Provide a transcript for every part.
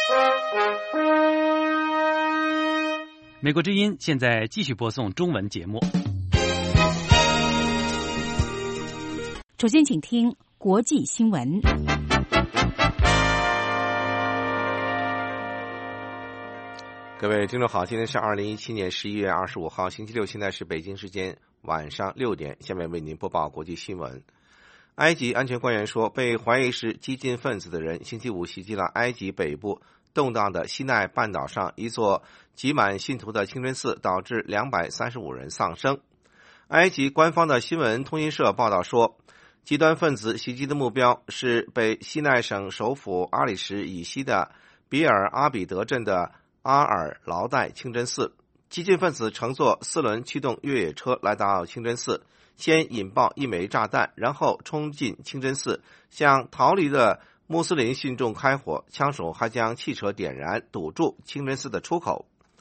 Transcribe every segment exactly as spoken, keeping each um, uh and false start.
美国之音现在继续播送中文节目。 首先请听国际新闻。 各位听众好，今天是二零一七年十一月二十五号星期六，现在是北京时间晚上六点，下面为您播报国际新闻。埃及安全官员说，被怀疑是激进分子的人星期五袭击了埃及北部动荡的西奈半岛上一座挤满信徒的清真寺，导致两百三十五人丧生。埃及官方的新闻通讯社报道说，极端分子袭击的目标是被西奈省首府阿里什以西的比尔阿比德镇的阿尔劳代清真寺。激进分子乘坐四轮驱动越野车来到清真寺，先引爆一枚炸弹，然后冲进清真寺，向逃离的穆斯林信众开火，枪手还将汽车点燃，堵住清真寺的出口。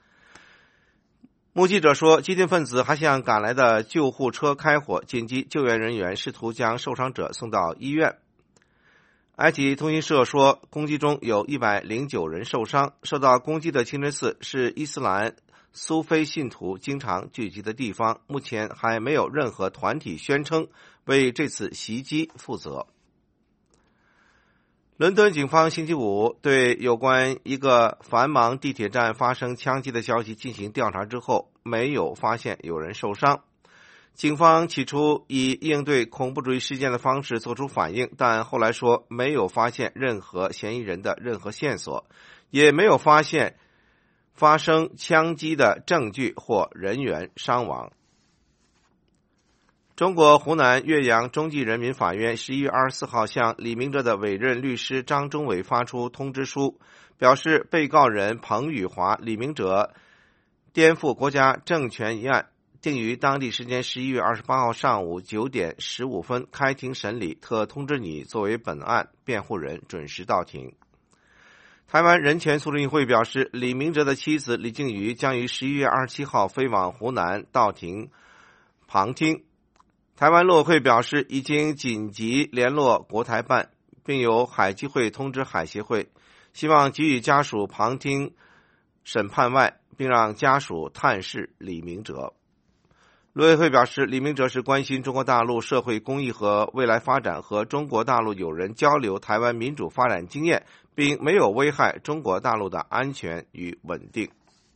目击者说，激进分子还向赶来的救护车开火，紧急救援人员试图将受伤者送到医院。埃及通讯社说，攻击中有一百零九人受伤。受到攻击的清真寺是伊斯兰苏菲信徒经常聚集的地方，目前还没有任何团体宣称为这次袭击负责。伦敦警方星期五对有关一个繁忙地铁站发生枪击的消息进行调查之后，没有发现有人受伤。警方起初以应对恐怖主义事件的方式做出反应，但后来说没有发现任何嫌疑人的任何线索，也没有发现发生枪击的证据或人员伤亡。中国湖南岳阳中级人民法院十一月二十四号向李明哲的委任律师张忠伟发出通知书，表示被告人彭宇华、李明哲颠覆国家政权一案定于当地时间十一月二十八号上午九点十五分开庭审理，特通知你作为本案辩护人准时到庭。台湾人权促进会表示，李明哲的妻子李静瑜将于十一月二十七号飞往湖南到庭旁听。台湾陆委会表示，已经紧急联络国台办，并由海基会通知海协会，希望给予家属旁听审判外，并让家属探视李明哲。陆委会表示，李明哲是关心中国大陆社会公益和未来发展，和中国大陆友人交流台湾民主发展经验，并没有危害中国大陆的安全与稳定。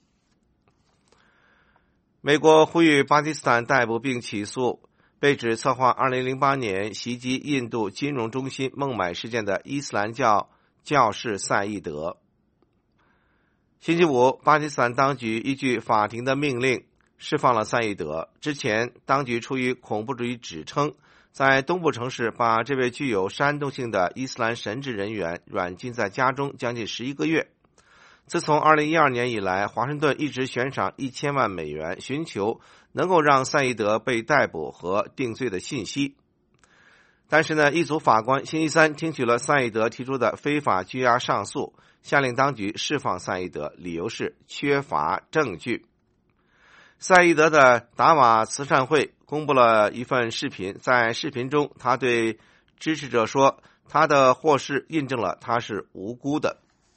美国呼吁巴基斯坦逮捕并起诉被指策划二零零八年袭击印度金融中心孟买事件的伊斯兰教教士赛义德。星期五，巴基斯坦当局依据法庭的命令释放了赛义德。之前，当局出于恐怖主义指称，在东部城市把这位具有煽动性的伊斯兰神职人员软禁在家中将近十一个月。自从二零一二年以来，华盛顿一直悬赏一千万美元，寻求能够让赛义德被逮捕和定罪的信息。但是呢，一组法官星期三听取了赛义德提出的非法拘押上诉，下令当局释放赛义德，理由是缺乏证据。赛义德的达瓦慈善会公布了一份视频，在视频中，他对支持者说，他的获释印证了他是无辜的。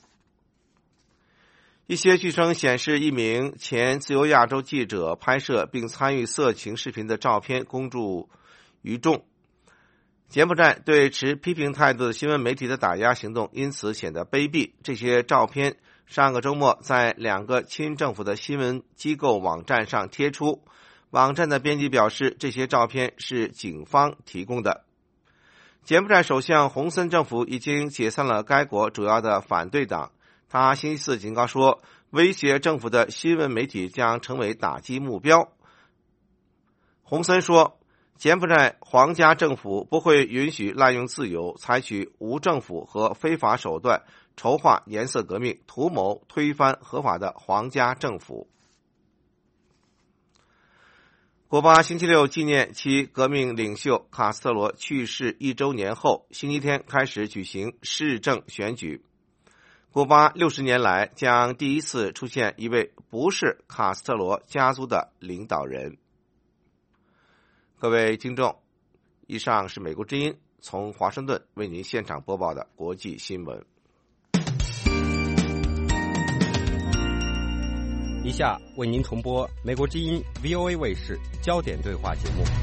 一些据称显示一名前自由亚洲记者拍摄并参与色情视频的照片公诸于众。柬埔寨对持批评态度的新闻媒体的打压行动因此显得卑鄙。这些照片上个周末在两个亲政府的新闻机构网站上贴出，网站的编辑表示，这些照片是警方提供的。柬埔寨首相洪森政府已经解散了该国主要的反对党，他星期四警告说，威胁政府的新闻媒体将成为打击目标。洪森说，柬埔寨皇家政府不会允许滥用自由，采取无政府和非法手段筹划颜色革命，图谋推翻合法的皇家政府。古巴星期六纪念其革命领袖卡斯特罗去世一周年后，星期天开始举行市政选举。古巴六十年来将第一次出现一位不是卡斯特罗家族的领导人。各位听众，以上是美国之音从华盛顿为您现场播报的国际新闻。 以下为您重播美国之音 V O A 卫视焦点对话节目。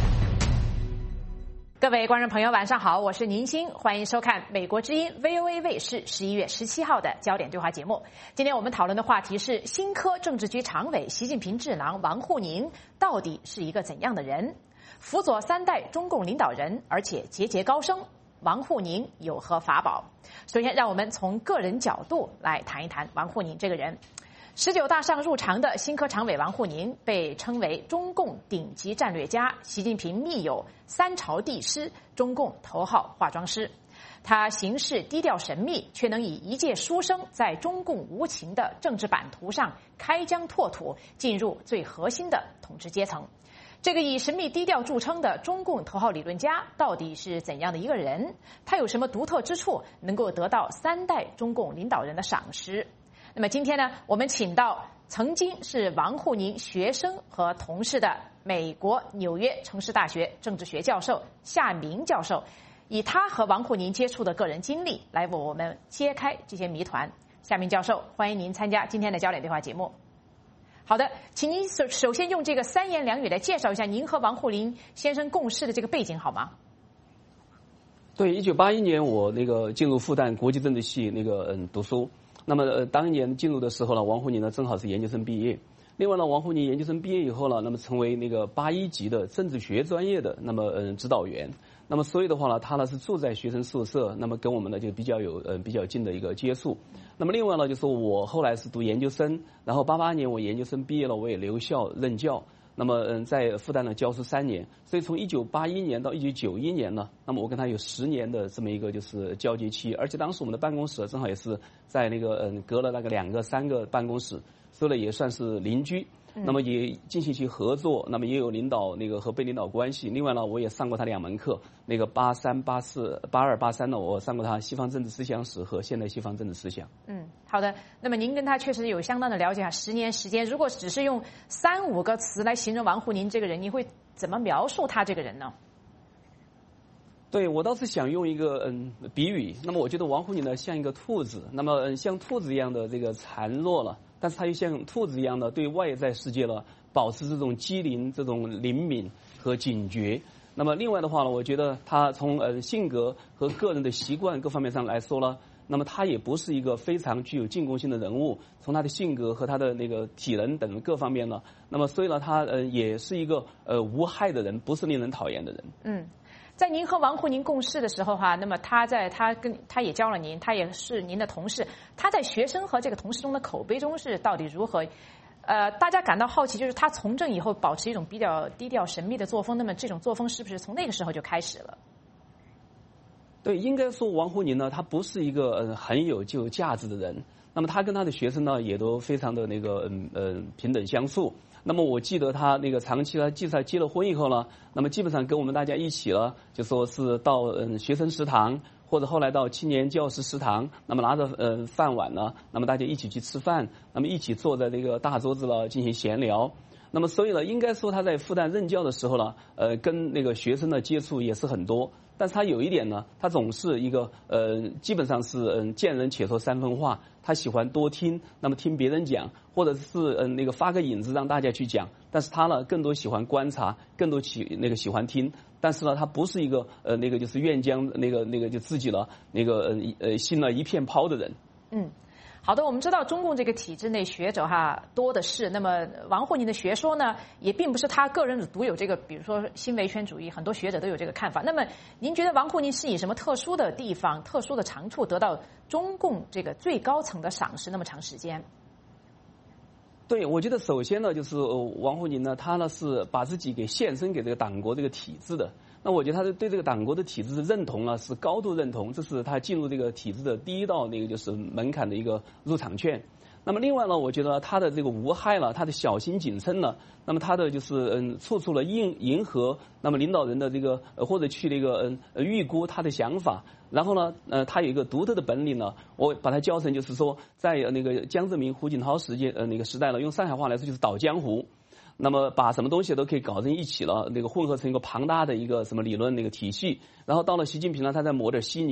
各位观众朋友，晚上好，我是宁鑫，欢迎收看美国之音 V O A 卫视十一月十七号的焦点对话节目。今天我们讨论的话题是新科政治局常委、习近平智囊王沪宁到底是一个怎样的人？辅佐三代中共领导人，而且节节高升，王沪宁有何法宝？首先，让我们从个人角度来谈一谈王沪宁这个人。十九大上入常的新科常委王沪宁被称为中共顶级战略家、习近平密友、三朝帝师、中共头号化妆师。他行事低调神秘，却能以一介书生在中共无情的政治版图上开疆拓土，进入最核心的统治阶层。这个以神秘低调著称的中共头号理论家到底是怎样的一个人？他有什么独特之处，能够得到三代中共领导人的赏识？那么今天呢，我们请到曾经是王沪宁学生和同事的美国纽约城市大学政治学教授夏明教授，以他和王沪宁接触的个人经历来为我们揭开这些谜团。夏明教授，欢迎您参加今天的焦点对话节目。好的，请您首首先用这个三言两语来介绍一下您和王沪宁先生共事的这个背景好吗？ 对，一九八一年我那个进入复旦国际政治系那个嗯读书。那么呃，当年进入的时候呢，王沪宁呢正好是研究生毕业。另外呢，王沪宁研究生毕业以后呢，那么成为那个八一级的政治学专业的那么嗯指导员。那么所以的话呢，他呢是住在学生宿舍，那么跟我们呢就比较有呃比较近的一个接触。那么另外呢，就是我后来是读研究生，然后八八年我研究生毕业了，我也留校任教。那么嗯，在复旦呢教书三年，所以从一九八一年到一九九一年呢，那么我跟他有十年的这么一个就是交接期，而且当时我们的办公室正好也是在那个嗯隔了那个两个三个办公室，所以呢也算是邻居。那么也进行其合作，那么也有领导那个和被领导关系。另外呢，我也上过他两门课，那个八三八四八二八三呢，我上过他西方政治思想史和现代西方政治思想。 嗯，好的。那么您跟他确实有相当的了解啊，十年时间，如果只是用三五个词来形容王沪宁这个人，你会怎么描述他这个人呢？ 对，我倒是想用一个嗯比喻。那么我觉得王沪宁呢像一个兔子，那么嗯像兔子一样的这个孱弱了，但是他又像兔子一样的对外在世界呢保持这种机灵、这种灵敏和警觉。那么另外的话呢，我觉得他从呃性格和个人的习惯各方面上来说呢，那么他也不是一个非常具有进攻性的人物。从他的性格和他的那个体能等各方面呢，那么所以呢，他呃也是一个呃无害的人，不是令人讨厌的人。 嗯。在您和王沪宁共事的时候哈，那么他在他跟他也教了您，他也是您的同事，他在学生和这个同事中的口碑中是到底如何？呃，大家感到好奇，就是他从政以后保持一种比较低调神秘的作风，那么这种作风是不是从那个时候就开始了？ 对，应该说王沪宁呢，他不是一个呃很有具有价值的人。那么他跟他的学生呢，也都非常的那个嗯呃平等相处。那么我记得他那个长期呢，即使他结了婚以后呢，那么基本上跟我们大家一起了，就说是到嗯学生食堂，或者后来到青年教师食堂，那么拿着呃饭碗呢，那么大家一起去吃饭，那么一起坐在这个大桌子了进行闲聊。那么所以呢，应该说他在复旦任教的时候呢，呃跟那个学生的接触也是很多。但是他有一点呢，他总是一个呃，基本上是嗯见人且说三分话，他喜欢多听，那么听别人讲，或者是嗯、呃、那个发个引子让大家去讲。但是他呢，更多喜欢观察，更多喜那个喜欢听。但是呢，他不是一个呃那个就是愿将那个那个就自己了那个呃呃心了一片抛的人。 嗯。好的，我们知道中共这个体制内学者哈多的是，那么王沪宁的学说呢，也并不是他个人的独有这个，比如说新维权主义，很多学者都有这个看法。那么您觉得王沪宁是以什么特殊的地方、特殊的长处得到中共这个最高层的赏识那么长时间？ 对，我觉得首先呢，就是王沪宁呢，他呢是把自己给献身给这个党国这个体制的。那我觉得他对这个党国的体制的认同呢，是高度认同，这是他进入这个体制的第一道那个就是门槛的一个入场券。那么另外呢，我觉得他的这个无害了，他的小心谨慎呢，那么他的就是嗯，处处了迎迎合那么领导人的这个呃或者去那个嗯呃预估他的想法。然后呢，呃，他有一个独特的本领呢，我把它教成就是说，在那个江泽民、胡锦涛时间呃那个时代呢，用上海话来说就是倒江湖。那么把什么东西都可以搞成一起了，那个混合成一个庞大的一个什么理论那个体系。然后到了习近平呢，他再抹点稀泥。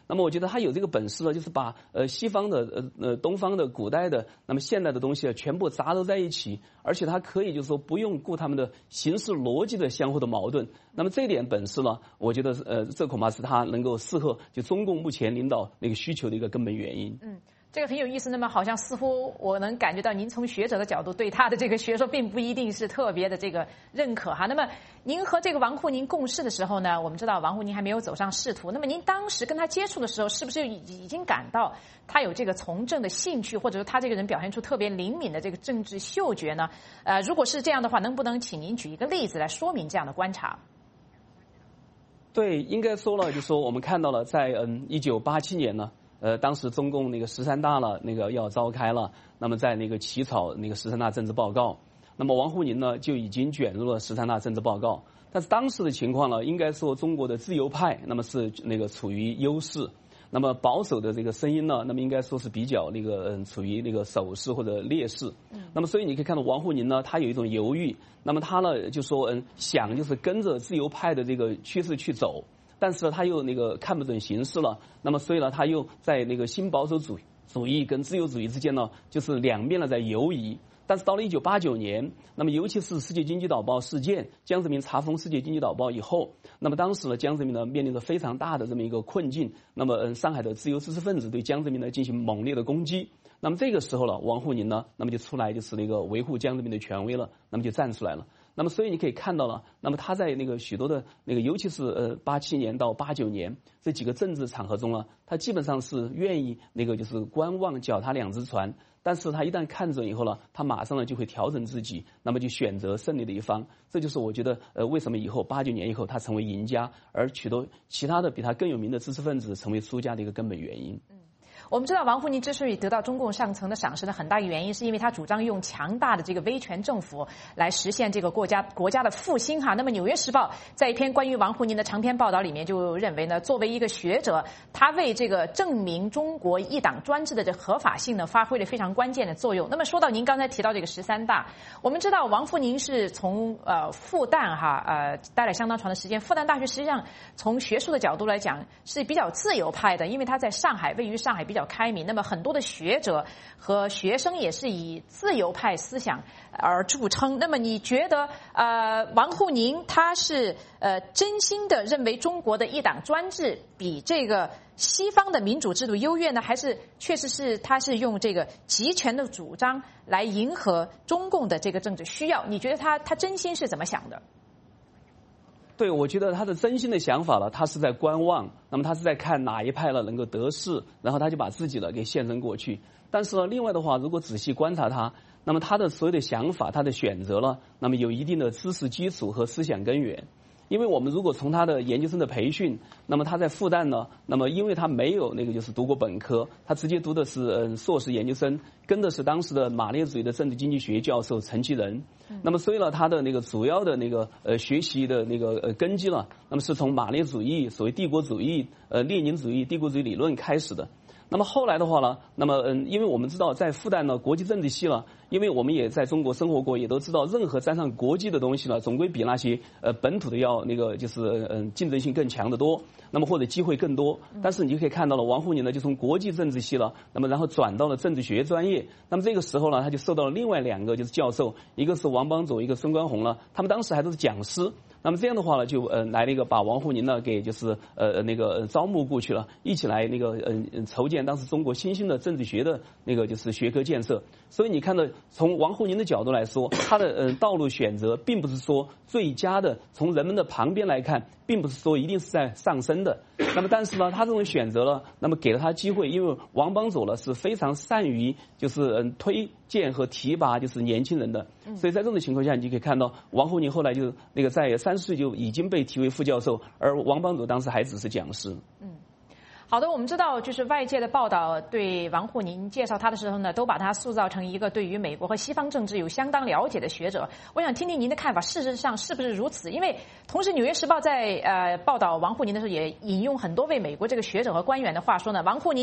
那么我觉得他有这个本事呢，就是把呃西方的呃呃东方的古代的那么现代的东西啊全部杂糅在一起，而且他可以就是说不用顾他们的形式逻辑的相互的矛盾。那么这一点本事呢，我觉得呃这恐怕是他能够适合就中共目前领导那个需求的一个根本原因。 嗯。这个很有意思，那么好像似乎我能感觉到您从学者的角度对他的这个学说并不一定是特别的这个认可哈。那么您和这个王沪宁共事的时候呢，我们知道王沪宁还没有走上仕途，那么您当时跟他接触的时候，是不是已已经感到他有这个从政的兴趣，或者说他这个人表现出特别灵敏的这个政治嗅觉呢？呃，如果是这样的话，能不能请您举一个例子来说明这样的观察？ 对，应该说了，就说我们看到了在嗯一九八七年呢。呃，当时中共那个十三大了，那个要召开了，那么在那个起草那个十三大政治报告，那么王沪宁呢就已经卷入了十三大政治报告。但是当时的情况呢，应该说中国的自由派那么是那个处于优势，那么保守的这个声音呢，那么应该说是比较那个嗯处于那个守势或者劣势。嗯。那么所以你可以看到王沪宁呢，他有一种犹豫，那么他呢就说嗯想就是跟着自由派的这个趋势去走。但是呢，他又那个看不准形势了，那么所以呢，他又在那个新保守主义主义跟自由主义之间呢，就是两面呢在游移。但是到了一九八九年，那么尤其是世界经济导报事件，江泽民查封世界经济导报以后，那么当时呢，江泽民呢面临着非常大的这么一个困境。那么，嗯，上海的自由知识分子对江泽民呢进行猛烈的攻击。那么这个时候呢，王沪宁呢，那么就出来就是那个维护江泽民的权威了，那么就站出来了。那么，所以你可以看到了，那么他在那个许多的那个，尤其是呃八七年到八九年这几个政治场合中呢，他基本上是愿意那个就是观望，脚踏两只船。但是他一旦看准以后呢，他马上呢就会调整自己，那么就选择胜利的一方。这就是我觉得呃为什么以后八九年以后他成为赢家，而许多其他的比他更有名的知识分子成为输家的一个根本原因。 我们知道王沪宁之所以得到中共上层的赏识的很大一个原因，是因为他主张用强大的这个威权政府来实现这个国家国家的复兴哈。那么《纽约时报》在一篇关于王沪宁的长篇报道里面就认为呢，作为一个学者，他为这个证明中国一党专制的这合法性呢，发挥了非常关键的作用。那么说到您刚才提到这个十三大，我们知道王沪宁是从呃复旦哈呃待了相当长的时间，复旦大学实际上从学术的角度来讲是比较自由派的，因为他在上海，位于上海比较开明，那么很多的学者和学生也是以自由派思想而著称。那么你觉得呃王沪宁他是呃真心的认为中国的一党专制比这个西方的民主制度优越呢，还是确实是他是用这个集权的主张来迎合中共的这个政治需要？你觉得他他真心是怎么想的？ 对，我觉得他的真心的想法呢，他是在观望，那么他是在看哪一派呢能够得势，然后他就把自己呢给献身过去。但是呢，另外的话，如果仔细观察他，那么他的所有的想法，他的选择呢，那么有一定的知识基础和思想根源。因为我们如果从他的研究生的培训，那么他在复旦呢，那么因为他没有那个就是读过本科，他直接读的是嗯硕士研究生，跟的是当时的马列主义的政治经济学教授陈其仁。那么所以呢，他的那个主要的那个呃学习的那个呃根基呢，那么是从马列主义、所谓帝国主义、呃列宁主义、帝国主义理论开始的。那么后来的话呢，那么嗯，因为我们知道在复旦呢，国际政治系呢，因为我们也在中国生活过，也都知道，任何沾上国际的东西呢，总归比那些呃本土的要那个就是嗯竞争性更强得多，那么或者机会更多。但是你就可以看到了，王沪宁呢就从国际政治系了，那么然后转到了政治学专业。那么这个时候呢，他就受到了另外两个就是教授，一个是王邦佐，一个孙观宏了，他们当时还都是讲师。那么这样的话呢，就呃来了一个把王沪宁呢给就是呃那个、呃、招募过去了，一起来那个嗯、呃、筹建当时中国新兴的政治学的那个就是学科建设。所以你看到从王沪宁的角度来说，他的呃道路选择并不是说最佳的，从人们的旁边来看，并不是说一定是在上升的。那么但是呢，他这种选择了，那么给了他机会，因为王邦佐呢是非常善于就是嗯推荐和提拔就是年轻人的，所以在这种情况下，你就可以看到王沪宁后来就那个在三十岁就已经被提为副教授，而王邦佐当时还只是讲师。 嗯。好的，我们知道，就是外界的报道对王沪宁介绍他的时候呢，都把他塑造成一个对于美国和西方政治有相当了解的学者。我想听听您的看法，事实上是不是如此？因为同时，《纽约时报》在呃报道王沪宁的时候，也引用很多位美国这个学者和官员的话说呢，王沪宁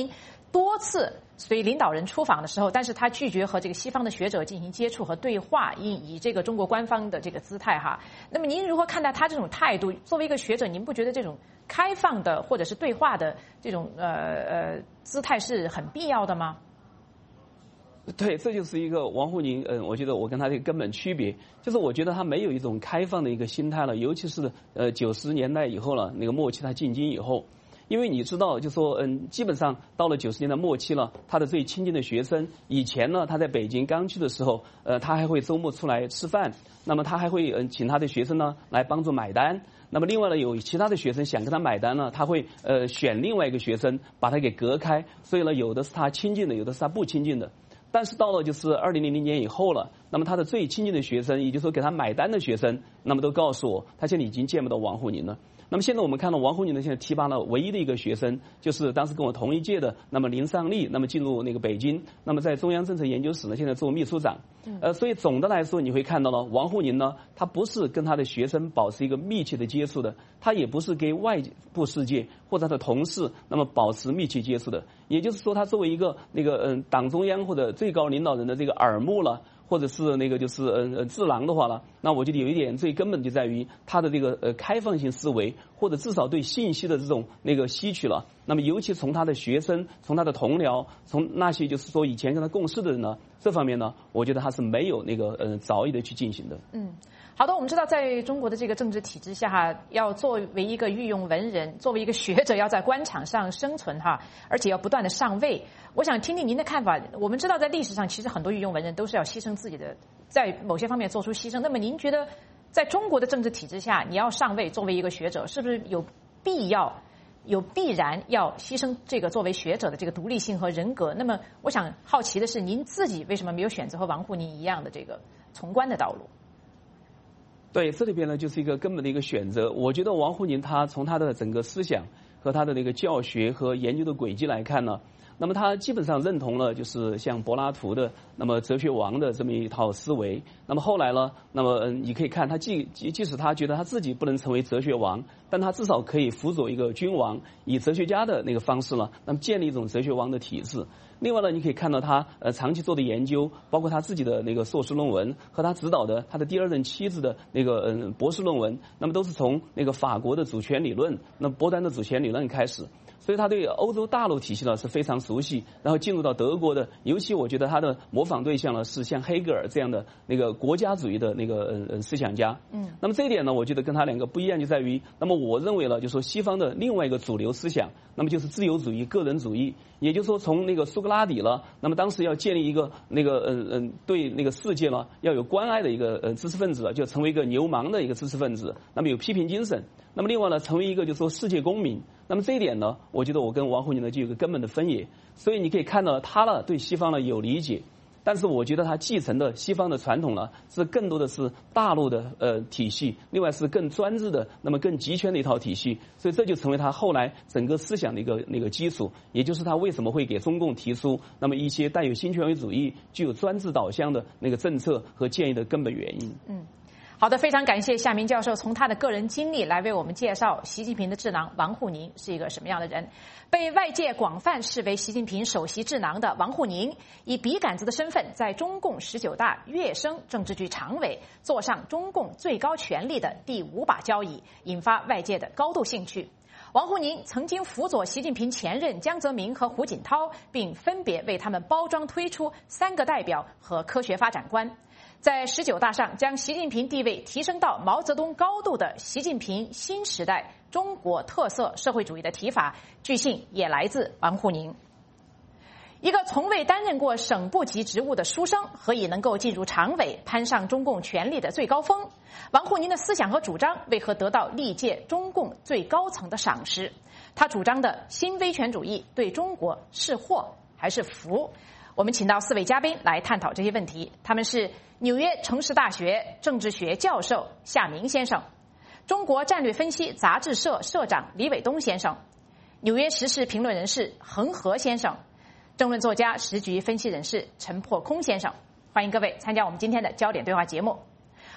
多次随领导人出访的时候，但是他拒绝和这个西方的学者进行接触和对话，以以这个中国官方的这个姿态哈。那么您如何看待他这种态度？作为一个学者，您不觉得这种开放的或者是对话的这种呃呃姿态是很必要的吗？ 对，这就是一个王沪宁，嗯，我觉得我跟他的根本区别，就是我觉得他没有一种开放的一个心态了，尤其是呃九十年代以后了，那个末期他进京以后。因为你知道，就说嗯，基本上到了九十年代末期了，他的最亲近的学生，以前呢，他在北京刚去的时候，呃，他还会周末出来吃饭，那么他还会嗯请他的学生呢来帮助买单。那么另外呢，有其他的学生想跟他买单呢，他会呃选另外一个学生把他给隔开，所以呢，有的是他亲近的，有的是他不亲近的。但是到了就是二零零零年以后了，那么他的最亲近的学生，也就是说给他买单的学生，那么都告诉我，他现在已经见不到王沪宁了。那么现在我们看到王沪宁呢，现在提拔了唯一的一个学生，就是当时跟我同一届的，那么林尚利，那么进入那个北京，那么在中央政策研究室呢，现在做秘书长。呃，所以总的来说，你会看到呢，王沪宁呢，他不是跟他的学生保持一个密切的接触的，他也不是跟外部世界或者他的同事那么保持密切接触的。也就是说，他作为一个那个嗯党中央或者最高领导人的这个耳目了。或者是那个就是呃呃智囊的话呢，那我觉得有一点最根本就在于他的这个呃开放性思维，或者至少对信息的这种那个吸取了。那么尤其从他的学生，从他的同僚，从那些就是说以前跟他共事的人呢，这方面呢，我觉得他是没有那个呃着意的去进行的。 嗯。好的，我们知道在中国的这个政治体制下哈，要作为一个御用文人，作为一个学者，要在官场上生存哈，而且要不断的上位。我想听听您的看法。我们知道在历史上，其实很多御用文人都是要牺牲自己的，在某些方面做出牺牲。那么您觉得，在中国的政治体制下，你要上位，作为一个学者，是不是有必要、有必然要牺牲这个作为学者的这个独立性和人格？那么，我想好奇的是，您自己为什么没有选择和王沪宁一样的这个从官的道路？ 对，这里边呢就是一个根本的一个选择。我觉得王沪宁他从他的整个思想和他的那个教学和研究的轨迹来看呢，那么他基本上认同了就是像柏拉图的那么哲学王的这么一套思维。那么后来呢，那么嗯，你可以看他即即使他觉得他自己不能成为哲学王，但他至少可以辅佐一个君王，以哲学家的那个方式呢，那么建立一种哲学王的体制。另外呢，你可以看到他呃长期做的研究，包括他自己的那个硕士论文和他指导的他的第二任妻子的那个嗯博士论文，那么都是从那个法国的主权理论，那波丹的主权理论开始。所以他对欧洲大陆体系呢是非常熟悉，然后进入到德国的，尤其我觉得他的模仿对象呢是像黑格尔这样的那个国家主义的那个呃呃思想家。嗯，那么这一点呢，我觉得跟他两个不一样就在于，那么我认为了，就是说西方的另外一个主流思想，那么就是自由主义、个人主义，也就是说从那个苏格拉底了，那么当时要建立一个那个嗯嗯对那个世界呢要有关爱的一个呃知识分子，就成为一个流氓的一个知识分子，那么有批评精神。那么另外呢，成为一个就是说世界公民。那么这一点呢，我觉得我跟王沪宁呢就有个根本的分野。所以你可以看到他呢对西方呢有理解，但是我觉得他继承的西方的传统呢是更多的是大陆的呃体系，另外是更专制的，那么更集权的一套体系。所以这就成为他后来整个思想的一个那个基础，也就是他为什么会给中共提出那么一些带有新权威主义、具有专制导向的那个政策和建议的根本原因。 嗯。好的，非常感谢夏明教授从他的个人经历来为我们介绍习近平的智囊王沪宁是一个什么样的人。被外界广泛视为习近平首席智囊的王沪宁，以笔杆子的身份在中共十九大跃升政治局常委，坐上中共最高权力的第五把交椅，引发外界的高度兴趣。王沪宁曾经辅佐习近平前任江泽民和胡锦涛，并分别为他们包装推出三个代表和科学发展观。在十九大上将习近平地位提升到毛泽东高度的习近平新时代中国特色社会主义的提法，据信也来自王沪宁。一个从未担任过省部级职务的书生，何以能够进入常委，攀上中共权力的最高峰？王沪宁的思想和主张为何得到历届中共最高层的赏识？他主张的新威权主义对中国是祸还是福？我们请到四位嘉宾来探讨这些问题，他们是纽约城市大学政治学教授夏明先生，中国战略分析杂志社社长李伟东先生，纽约时事评论人士恒河先生，政论作家时局分析人士陈破空先生。欢迎各位参加我们今天的焦点对话节目。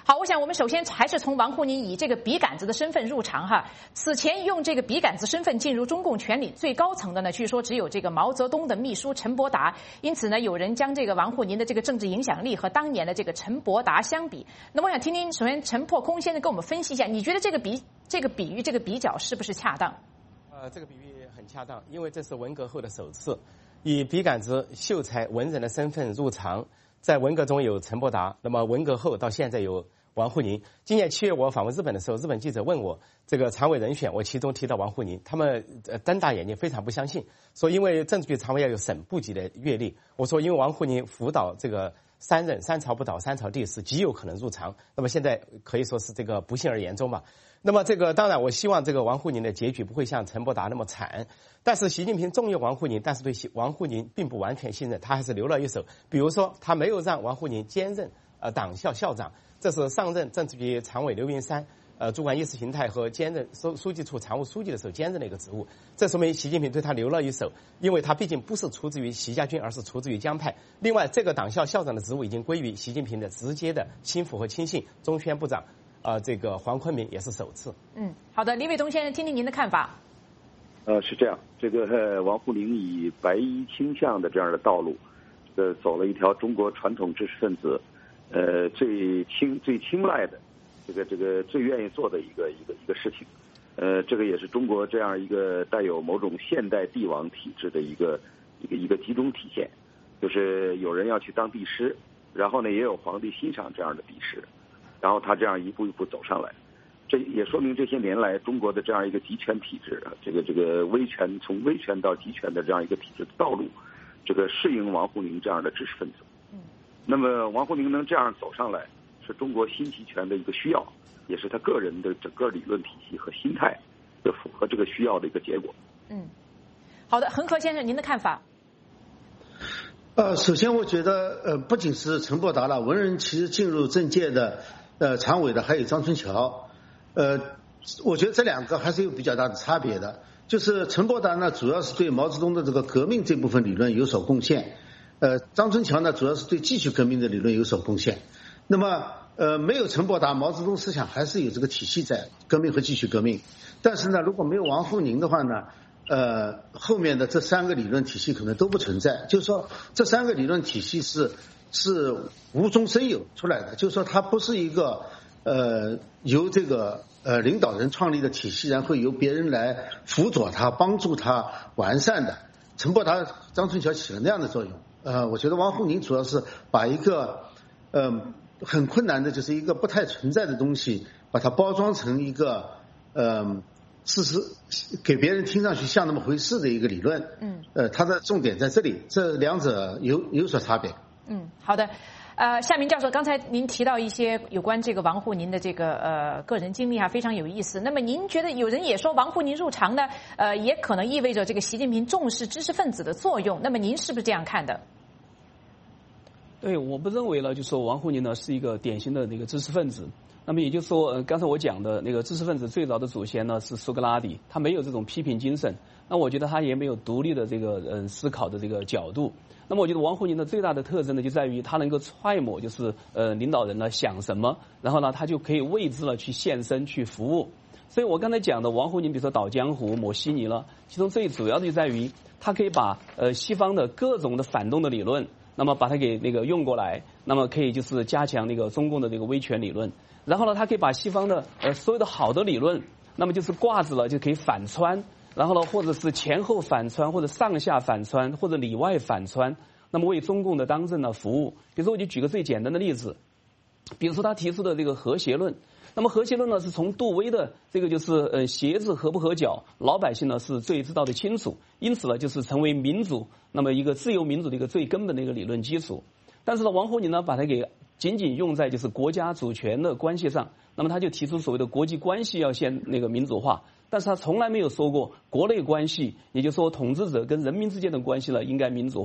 好，我想我们首先还是从王沪宁以这个笔杆子的身份入场哈。此前用这个笔杆子身份进入中共权力最高层的呢，据说只有这个毛泽东的秘书陈伯达。因此呢，有人将这个王沪宁的这个政治影响力和当年的这个陈伯达相比。那么我想听听，首先陈破空先生跟我们分析一下，你觉得这个比这个比喻这个比较是不是恰当？ 呃，这个比喻很恰当，因为这是文革后的首次以笔杆子秀才文人的身份入场。在文革中有陈伯达，那么文革后到现在有王沪宁。今年七月我访问日本的时候，日本记者问我这个常委人选，我其中提到王沪宁，他们呃瞪大眼睛，非常不相信，说因为政治局常委要有省部级的阅历。我说因为王沪宁辅导这个三任三朝不倒三朝帝是极有可能入常，那么现在可以说是这个不幸而言中吧。那么这个当然我希望这个王沪宁的结局不会像陈伯达那么惨，但是习近平重用王沪宁，但是对王沪宁并不完全信任，他还是留了一手。比如说他没有让王沪宁兼任呃党校校长，这是上任政治局常委刘云山呃主管意识形态和兼任书书记处常务书记的时候兼任的一个职务，这说明习近平对他留了一手，因为他毕竟不是出自于习家军，而是出自于江派。另外这个党校校长的职务已经归于习近平的直接的心腹和亲信中宣部长啊、呃，这个黄坤明也是首次。 嗯，好的，李伟东先生，听听您的看法。 呃，是这样，这个、呃、王沪宁以白衣倾向的这样的道路，呃，走了一条中国传统知识分子，呃，最青最青睐的，这个这个最愿意做的一个一个一个事情，呃，这个也是中国这样一个带有某种现代帝王体制的一个一个一个集中体现，就是有人要去当帝师，然后呢，也有皇帝欣赏这样的帝师。然后他这样一步一步走上来，这也说明这些年来中国的这样一个集权体制，这个这个威权从威权到集权的这样一个体制的道路，这个适应王沪宁这样的知识分子。嗯，那么王沪宁能这样走上来，是中国新集权的一个需要，也是他个人的整个理论体系和心态的符合这个需要的一个结果。 嗯，好的，恒河先生，您的看法？ 呃，首先我觉得，呃，不仅是陈伯达了，文人其实进入政界的。呃，常委的还有张春桥，呃，我觉得这两个还是有比较大的差别的。就是陈伯达呢，主要是对毛泽东的这个革命这部分理论有所贡献，呃，张春桥呢，主要是对继续革命的理论有所贡献。那么，呃，没有陈伯达，毛泽东思想还是有这个体系在，革命和继续革命。但是呢，如果没有王沪宁的话呢，呃，后面的这三个理论体系可能都不存在。就是说，这三个理论体系是。是无中生有出来的，就是说它不是一个呃由这个呃领导人创立的体系，然后由别人来辅佐他、帮助他完善的。陈伯达、张春桥起了那样的作用。呃，我觉得王沪宁主要是把一个呃很困难的，就是一个不太存在的东西，把它包装成一个呃事实给别人听上去像那么回事的一个理论。嗯，呃，它的重点在这里，这两者有有所差别。 嗯，好的，呃，夏明教授，刚才您提到一些有关这个王沪宁的这个呃个人经历啊，非常有意思。那么您觉得有人也说王沪宁入常呢，呃，也可能意味着这个习近平重视知识分子的作用。那么您是不是这样看的？ 对，我不认为呢，就说王沪宁呢是一个典型的那个知识分子。那么也就是说，呃，刚才我讲的那个知识分子最早的祖先呢是苏格拉底，他没有这种批评精神。那我觉得他也没有独立的这个呃思考的这个角度。那么我觉得王沪宁的最大的特征呢，就在于他能够揣摩，就是呃领导人呢想什么，然后呢他就可以为之了去献身去服务。所以我刚才讲的王沪宁，比如说倒江湖、抹稀泥了，其中最主要的就在于他可以把呃西方的各种的反动的理论，那么把它给那个用过来，那么可以就是加强那个中共的这个威权理论。然后呢，他可以把西方的呃所有的好的理论，那么就是挂着了就可以反穿。然后呢，或者是前后反穿，或者上下反穿，或者里外反穿，那么为中共的当政呢服务。比如说，我就举个最简单的例子，比如说他提出的这个和谐论。那么和谐论呢，是从杜威的这个就是呃鞋子合不合脚，老百姓呢是最知道的清楚，因此呢就是成为民主，那么一个自由民主的一个最根本的一个理论基础。但是呢，王沪宁呢把它给仅仅用在就是国家主权的关系上，那么他就提出所谓的国际关系要先那个民主化。但是他从来没有说过国内关系，也就是说统治者跟人民之间的关系呢应该民主化。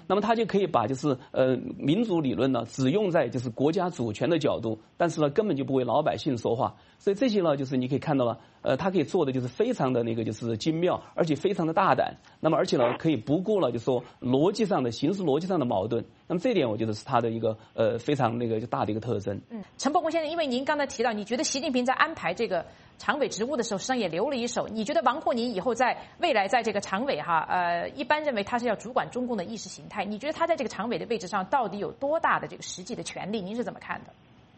那么他就可以把就是呃民主理论呢只用在就是国家主权的角度，但是呢根本就不为老百姓说话。所以这些呢就是你可以看到了，呃，他可以做的就是非常的那个就是精妙，而且非常的大胆。那么而且呢可以不顾了就说逻辑上的形式逻辑上的矛盾。那么这一点我觉得是他的一个呃非常那个大的一个特征。 嗯，陈伯公先生，因为您刚才提到，你觉得习近平在安排这个常委职务的时候，实际上也留了一手。你觉得王沪宁以后在未来在这个常委哈，呃，一般认为他是要主管中共的意识形态。你觉得他在这个常委的位置上到底有多大的这个实际的权利？您是怎么看的？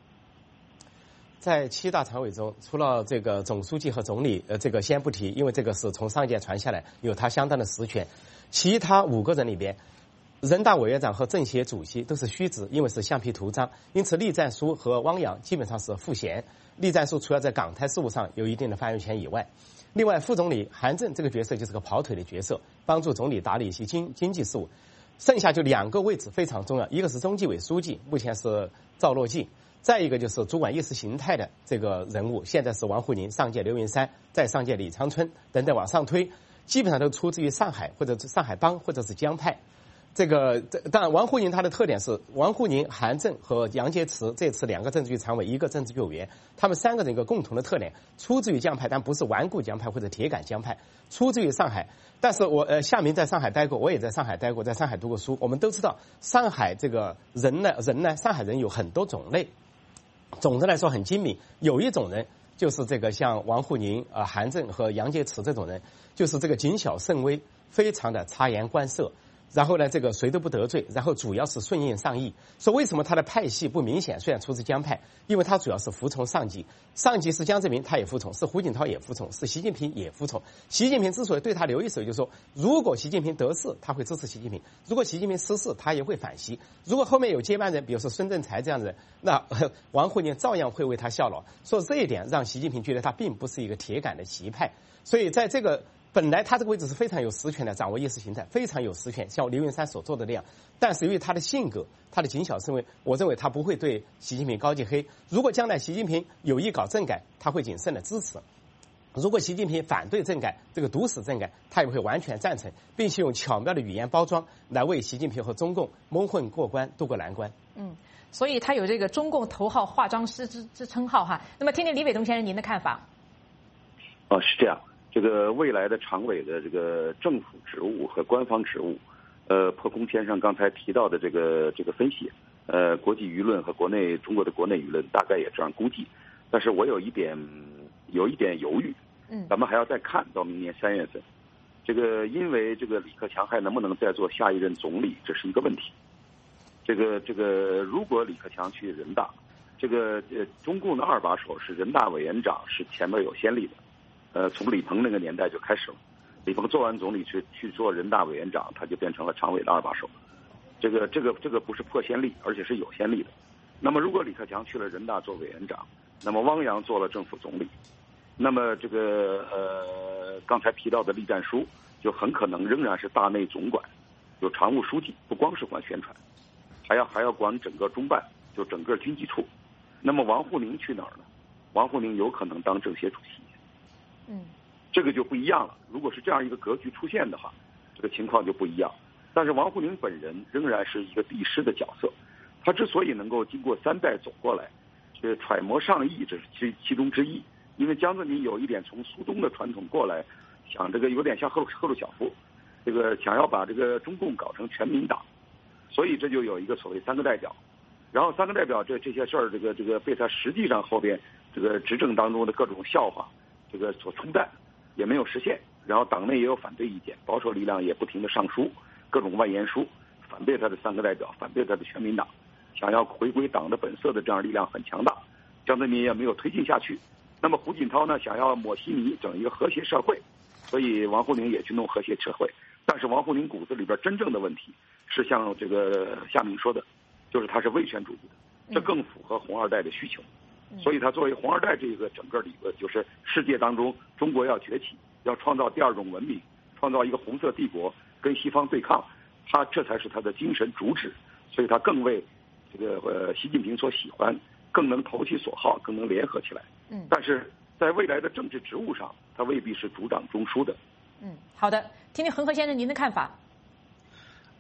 在七大常委中，除了这个总书记和总理，呃，这个先不提，因为这个是从上届传下来，有他相当的实权。其他五个人里边，人大委员长和政协主席都是虚职，因为是橡皮图章。因此，栗战书和汪洋基本上是副衔。栗战书除了在港台事务上有一定的发言权以外，另外副总理韩正这个角色就是个跑腿的角色，帮助总理打理一些经经济事务。剩下就两个位置非常重要，一个是中纪委书记，目前是赵乐际。再一个就是主管意识形态的这个人物，现在是王沪宁，上届刘云山，再上届李长春等等往上推，基本上都出自于上海或者是上海帮或者是江派。这个这当然，王沪宁他的特点是王沪宁、韩正和杨洁篪这次两个政治局常委，一个政治局委员，他们三个人一个共同的特点，出自于江派，但不是顽固江派或者铁杆江派，出自于上海。但是我呃夏明在上海待过，我也在上海待过，在上海读过书，我们都知道上海这个人呢人呢，上海人有很多种类。总的来说很精明，有一种人就是这个像王沪宁、呃韩正和杨洁篪这种人，就是这个谨小慎微，非常的察言观色，然后呢这个谁都不得罪，然后主要是顺应上意。说为什么他的派系不明显？虽然出自江派，因为他主要是服从上级，上级是江泽民他也服从，是胡锦涛也服从，是习近平也服从。习近平之所以对他留一手，就是说如果习近平得势他会支持习近平，如果习近平失势他也会反袭，如果后面有接班人比如说孙政才这样的人，那王沪宁照样会为他效劳。所以这一点让习近平觉得他并不是一个铁杆的习派。所以在这个本来他这个位置是非常有实权的，掌握意识形态非常有实权，像刘云山所做的那样。但是由于他的性格，他的谨小慎微，我认为他不会对习近平高级黑。如果将来习近平有意搞政改，他会谨慎的支持；如果习近平反对政改，这个毒死政改，他也会完全赞成，并且用巧妙的语言包装来为习近平和中共蒙混过关，渡过难关。 嗯，所以他有这个中共头号化妆师之之称号哈。那么，听听李伟东先生您的看法。 哦，是这样。这个未来的常委的这个政府职务和官方职务，呃，破空先生刚才提到的这个这个分析，呃，国际舆论和国内中国的国内舆论大概也这样估计，但是我有一点有一点犹豫， 嗯， 咱们还要再看到明年三月份，这个因为这个李克强还能不能再做下一任总理，这是一个问题。这个这个如果李克强去人大，这个呃中共的二把手是人大委员长，是前面有先例的。呃，从李鹏那个年代就开始了，李鹏做完总理去去做人大委员长，他就变成了常委的二把手。这个这个这个不是破先例，而且是有先例的。那么如果李克强去了人大做委员长，那么汪洋做了政府总理，那么这个呃刚才提到的栗战书就很可能仍然是大内总管，有常务书记，不光是管宣传，还要还要管整个中办，就整个军机处。那么王沪宁去哪儿呢？王沪宁有可能当政协主席。 嗯， 这个就不一样了。如果是这样一个格局出现的话，这个情况就不一样。但是王沪宁本人仍然是一个帝师的角色，他之所以能够经过三代走过来，这揣摩上意，这是其其中之一。因为江泽民有一点从苏东的传统过来，想这个有点像赫鲁赫鲁晓夫，这个想要把这个中共搞成全民党，所以这就有一个所谓三个代表。然后三个代表这这些事儿，这个这个被他实际上后边这个执政当中的各种笑话。这个所冲淡也没有实现，然后党内也有反对意见，保守力量也不停的上书，各种万言书，反对他的三个代表，反对他的全民党，想要回归党的本色的这样力量很强大，江泽民也没有推进下去。那么胡锦涛呢，想要抹稀泥，整一个和谐社会，所以王沪宁也去弄和谐社会。但是王沪宁骨子里边真正的问题是像这个夏明说的，就是他是威权主义的，这更符合红二代的需求。所以他作为红二代这个整个理论，就是世界当中中国要崛起，要创造第二种文明，创造一个红色帝国，跟西方对抗，他这才是他的精神主旨。所以他更为这个呃习近平所喜欢，更能投其所好，更能联合起来。 嗯， 但是在未来的政治职务上，他未必是主掌中枢的。 嗯，好的，听听恒河先生您的看法。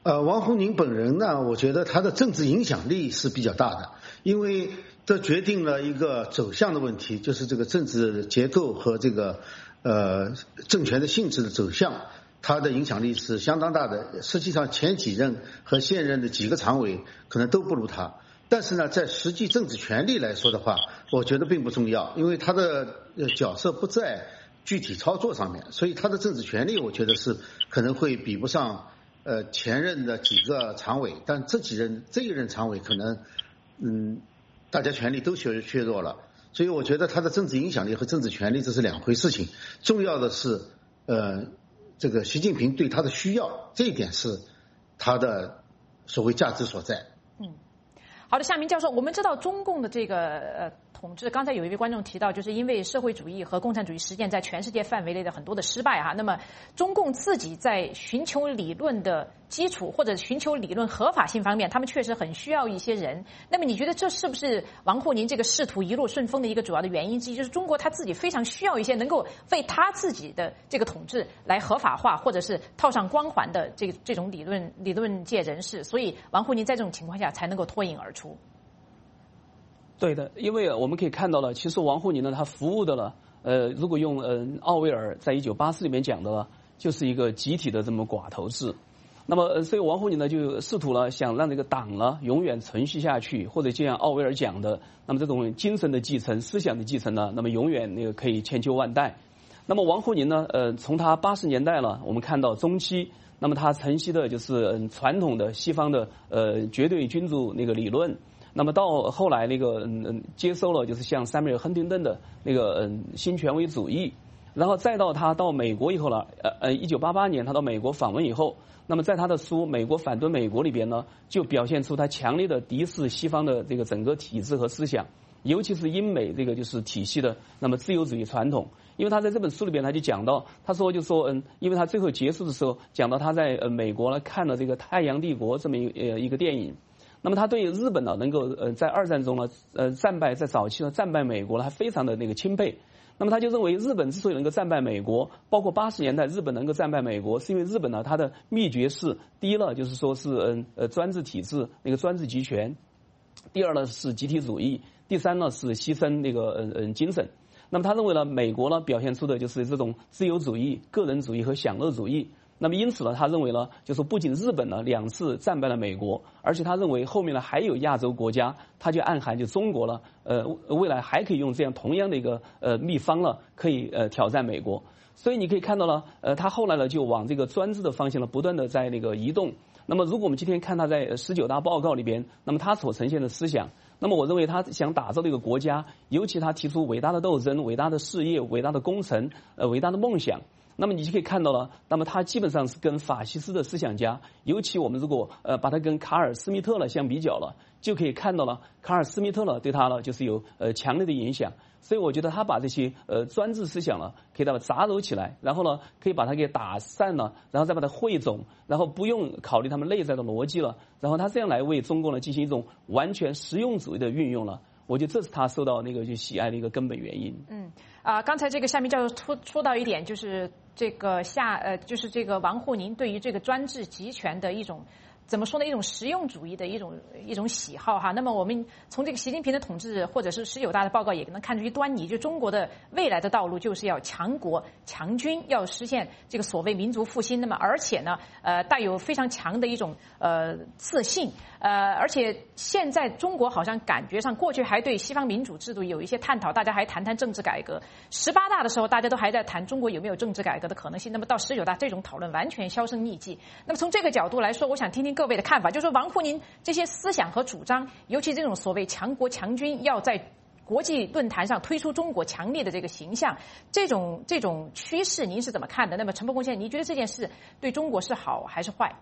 呃，王沪宁本人呢，我觉得他的政治影响力是比较大的，因为这决定了一个走向的问题，就是这个政治结构和这个呃政权的性质的走向，他的影响力是相当大的。实际上前几任和现任的几个常委可能都不如他，但是呢，在实际政治权力来说的话，我觉得并不重要，因为他的角色不在具体操作上面，所以他的政治权力我觉得是可能会比不上呃前任的几个常委，但这几任这一任常委可能嗯大家权力都削削弱了，所以我觉得他的政治影响力和政治权力这是两回事情。重要的是呃这个习近平对他的需要，这一点是他的所谓价值所在。 嗯，好的，夏明教授，我们知道中共的这个呃统治，刚才有一位观众提到，就是因为社会主义和共产主义实践在全世界范围内的很多的失败哈，那么中共自己在寻求理论的基础或者寻求理论合法性方面，他们确实很需要一些人。那么你觉得这是不是王沪宁这个仕途一路顺风的一个主要的原因之一？就是中国他自己非常需要一些能够为他自己的这个统治来合法化或者是套上光环的这个这种理论理论界人士，所以王沪宁在这种情况下才能够脱颖而出。 对的，因为我们可以看到了，其实王沪宁呢，他服务的了，呃，如果用呃奥威尔在一九八四里面讲的了，就是一个集体的这么寡头制。那么，所以王沪宁呢就试图了想让这个党呢永远存续下去，或者就像奥威尔讲的，那么这种精神的继承、思想的继承呢，那么永远那个可以千秋万代。那么王沪宁呢，呃，从他八十年代了，我们看到中期，那么他承袭的就是嗯传统的西方的呃绝对君主那个理论。那么到后来那个嗯嗯接收了就是像塞缪尔·亨廷顿的那个嗯新权威主义，然后再到他到美国以后了，呃呃一九八八年他到美国访问以后，那么在他的书《美国反对美国》里边呢，就表现出他强烈的敌视西方的这个整个体制和思想，尤其是英美这个就是体系的那么自由主义传统。因为他在这本书里边他就讲到，他说就说嗯，因为他最后结束的时候讲到他在呃美国呢看了这个《太阳帝国》这么一呃一个电影。那么他对日本呢能够呃在二战中呢呃战败，在早期呢战败美国呢，还非常的那个钦佩。那么他就认为日本之所以能够战败美国，包括八十年代日本能够战败美国，是因为日本呢它的秘诀是，第一呢就是说是嗯呃专制体制那个专制集权，第二呢是集体主义，第三呢是牺牲那个嗯嗯精神。那么他认为呢美国呢表现出的就是这种自由主义、个人主义和享乐主义。那么因此呢，他认为呢，就是不仅日本呢两次战败了美国，而且他认为后面呢还有亚洲国家，他就暗含就中国了，呃，未来还可以用这样同样的一个呃秘方了，可以呃挑战美国。所以你可以看到了，呃，他后来呢就往这个专制的方向呢不断的在那个移动。那么如果我们今天看他在十九大报告里边，那么他所呈现的思想，那么我认为他想打造的一个国家，尤其他提出伟大的斗争、伟大的事业、伟大的工程、呃伟大的梦想。那么你就可以看到了，那么他基本上是跟法西斯的思想家，尤其我们如果呃把他跟卡尔斯密特了相比较了，就可以看到了卡尔斯密特了对他了就是有呃强烈的影响。所以我觉得他把这些呃专制思想了可以把它杂糅起来，然后呢可以把它给打散了，然后再把它汇总，然后不用考虑他们内在的逻辑了，然后他这样来为中共呢进行一种完全实用主义的运用了。我觉得这是他受到那个就喜爱的一个根本原因。 嗯啊、呃，刚才这个夏明教授说说到一点，就是这个夏呃，就是这个王沪宁对于这个专制集权的一种怎么说呢？一种实用主义的一种一种喜好哈。那么我们从这个习近平的统治或者是十九大的报告也能看出一端倪，就中国的未来的道路就是要强国强军，要实现这个所谓民族复兴。那么而且呢，呃，带有非常强的一种呃自信。呃，而且现在中国好像感觉上，过去还对西方民主制度有一些探讨，大家还谈谈政治改革。十八大的时候，大家都还在谈中国有没有政治改革的可能性。那么到十九大，这种讨论完全销声匿迹。那么从这个角度来说，我想听听各位的看法，就是说王沪宁这些思想和主张，尤其这种所谓强国强军，要在国际论坛上推出中国强烈的这个形象，这种这种趋势，您是怎么看的？那么陈伯公先生，您觉得这件事对中国是好还是坏？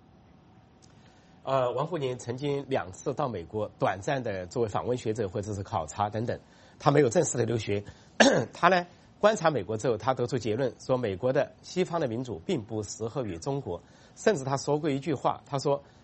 呃，王沪宁曾经两次到美国，短暂的作为访问学者或者是考察等等，他没有正式的留学。他呢观察美国之后，他得出结论说，美国的西方的民主并不适合于中国，甚至他说过一句话，他说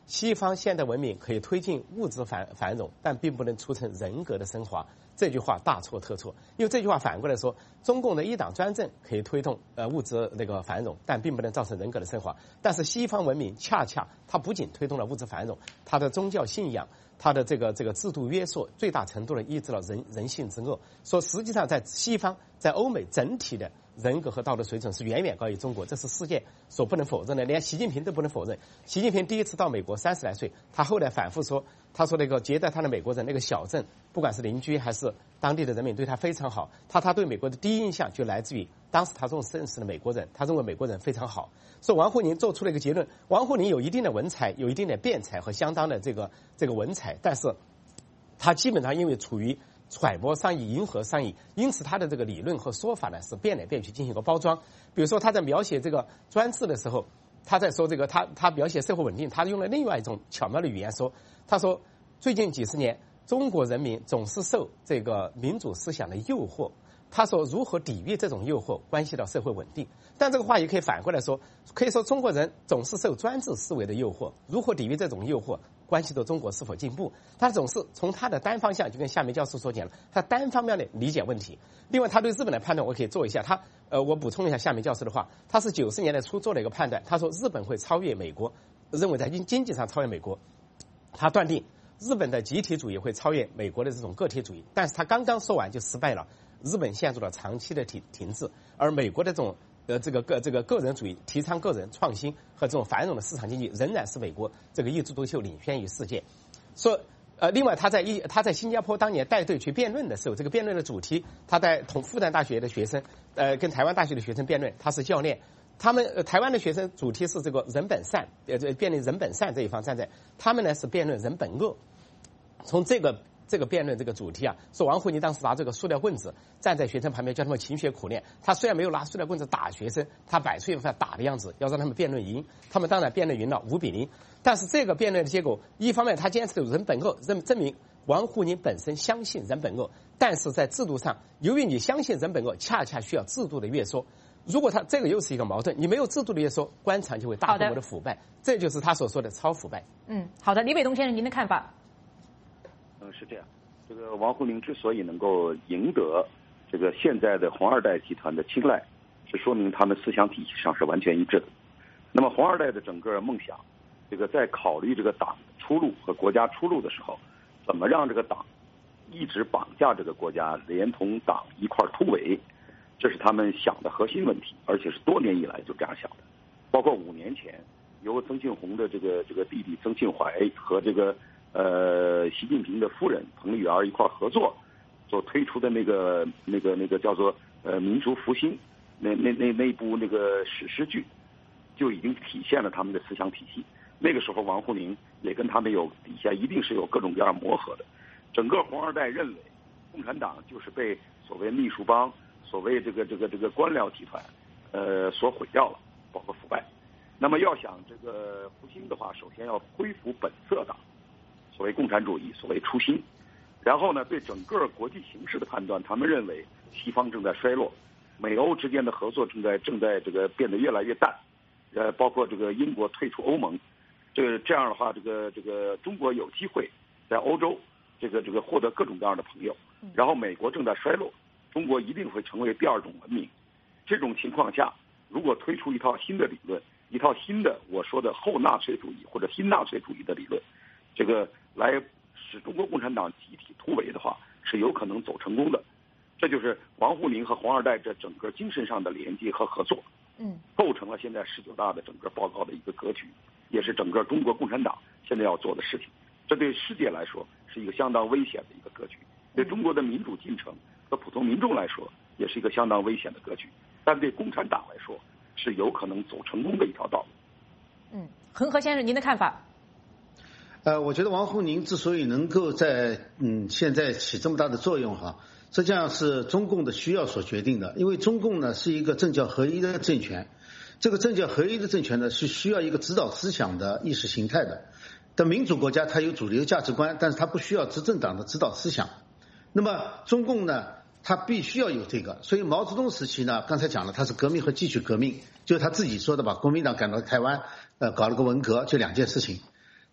西方现代文明可以推进物质繁繁荣，但并不能促成人格的升华。这句话大错特错，因为这句话反过来说，中共的一党专政可以推动呃物质那个繁荣，但并不能造成人格的升华。但是西方文明恰恰它不仅推动了物质繁荣，它的宗教信仰、它的这个这个制度约束，最大程度的抑制了人人性之恶。说实际上在西方，在欧美整体的人格和道德水准是远远高于中国，这是世界所不能否认的，连习近平都不能否认。习近平第一次到美国三十来岁，他后来反复说，他说那个接待他的美国人那个小镇，不管是邻居还是当地的人民对他非常好，他他对美国的第一印象就来自于当时他这种认识的美国人，他认为美国人非常好。所以王沪宁做出了一个结论，王沪宁有一定的文采，有一定的辩才和相当的这个这个文采，但是他基本上因为处于揣摩上意、迎合上意，因此他的这个理论和说法呢是变来变去进行一个包装。比如说他在描写这个专制的时候，他在说这个他他描写社会稳定，他用了另外一种巧妙的语言说，他说最近几十年中国人民总是受这个民主思想的诱惑，他说如何抵御这种诱惑关系到社会稳定。但这个话也可以反过来说，可以说中国人总是受专制思维的诱惑，如何抵御这种诱惑关系到中国是否进步。他总是从他的单方向，就跟夏明教授所讲了，他单方面的理解问题。另外他对日本的判断我可以做一下，他呃我补充一下夏明教授的话，他是九十年代初做了一个判断，他说日本会超越美国，认为在经经济上超越美国，他断定日本的集体主义会超越美国的这种个体主义。但是他刚刚说完就失败了，日本陷入了长期的停停滞，而美国的这种呃这个个这个个人主义，提倡个人创新和这种繁荣的市场经济，仍然是美国这个一枝独秀，领先于世界。说呃，另外他在一他在新加坡当年带队去辩论的时候，这个辩论的主题，他在同复旦大学的学生呃跟台湾大学的学生辩论，他是教练。他们、呃、台湾的学生主题是这个人本善，呃，辩论人本善这一方站在，他们呢是辩论人本恶。从这个这个辩论这个主题啊，说王沪宁当时拿这个塑料棍子站在学生旁边，叫他们勤学苦练。他虽然没有拿塑料棍子打学生，他摆出一副打的样子，要让他们辩论赢。他们当然辩论赢了，五比零。但是这个辩论的结果，一方面他坚持人本恶，证证明王沪宁本身相信人本恶，但是在制度上，由于你相信人本恶，恰恰需要制度的约束。如果他这个又是一个矛盾，你没有制度的约束，官场就会大规模的腐败，这就是他所说的超腐败。 嗯，好的，李伟东先生，您的看法？ 嗯，是这样。这个王沪宁之所以能够赢得这个现在的红二代集团的青睐，是说明他们思想体系上是完全一致的。那么红二代的整个梦想，这个在考虑这个党出路和国家出路的时候，怎么让这个党一直绑架这个国家，连同党一块突围，这是他们想的核心问题，而且是多年以来就这样想的。包括五年前由曾庆红的这个这个弟弟曾庆怀和这个呃习近平的夫人彭丽媛一块合作所推出的那个那个那个叫做呃民族复兴那那那那部那个史诗剧，就已经体现了他们的思想体系。那个时候王沪宁也跟他们有底下一定是有各种各样磨合的。整个红二代认为共产党就是被所谓秘书帮、所谓这个这个这个官僚集团呃所毁掉了，包括腐败。那么要想这个复兴的话，首先要恢复本色党，所谓共产主义，所谓初心。然后呢，对整个国际形势的判断，他们认为西方正在衰落，美欧之间的合作正在正在这个变得越来越淡，呃，包括这个英国退出欧盟，这个这样的话，这个这个中国有机会在欧洲这个这个获得各种各样的朋友。然后美国正在衰落，中国一定会成为第二种文明。这种情况下，如果推出一套新的理论，一套新的我说的后纳粹主义或者新纳粹主义的理论，这个来使中国共产党集体突围的话，是有可能走成功的。这就是王沪宁和红二代这整个精神上的连接和合作， 嗯，构成了现在十九大的整个报告的一个格局，也是整个中国共产党现在要做的事情。这对世界来说是一个相当危险的一个格局，对中国的民主进程和普通民众来说也是一个相当危险的格局，但对共产党来说是有可能走成功的一条道路。 嗯，恒河先生，您的看法？ 呃，我觉得王沪宁之所以能够在嗯现在起这么大的作用哈，实际上是中共的需要所决定的。因为中共呢是一个政教合一的政权，这个政教合一的政权呢是需要一个指导思想的意识形态的。但民主国家它有主流价值观，但是它不需要执政党的指导思想。那么中共呢，它必须要有这个。所以毛泽东时期呢，刚才讲了，它是革命和继续革命，就是他自己说的吧，国民党赶到台湾，呃，搞了个文革，就两件事情。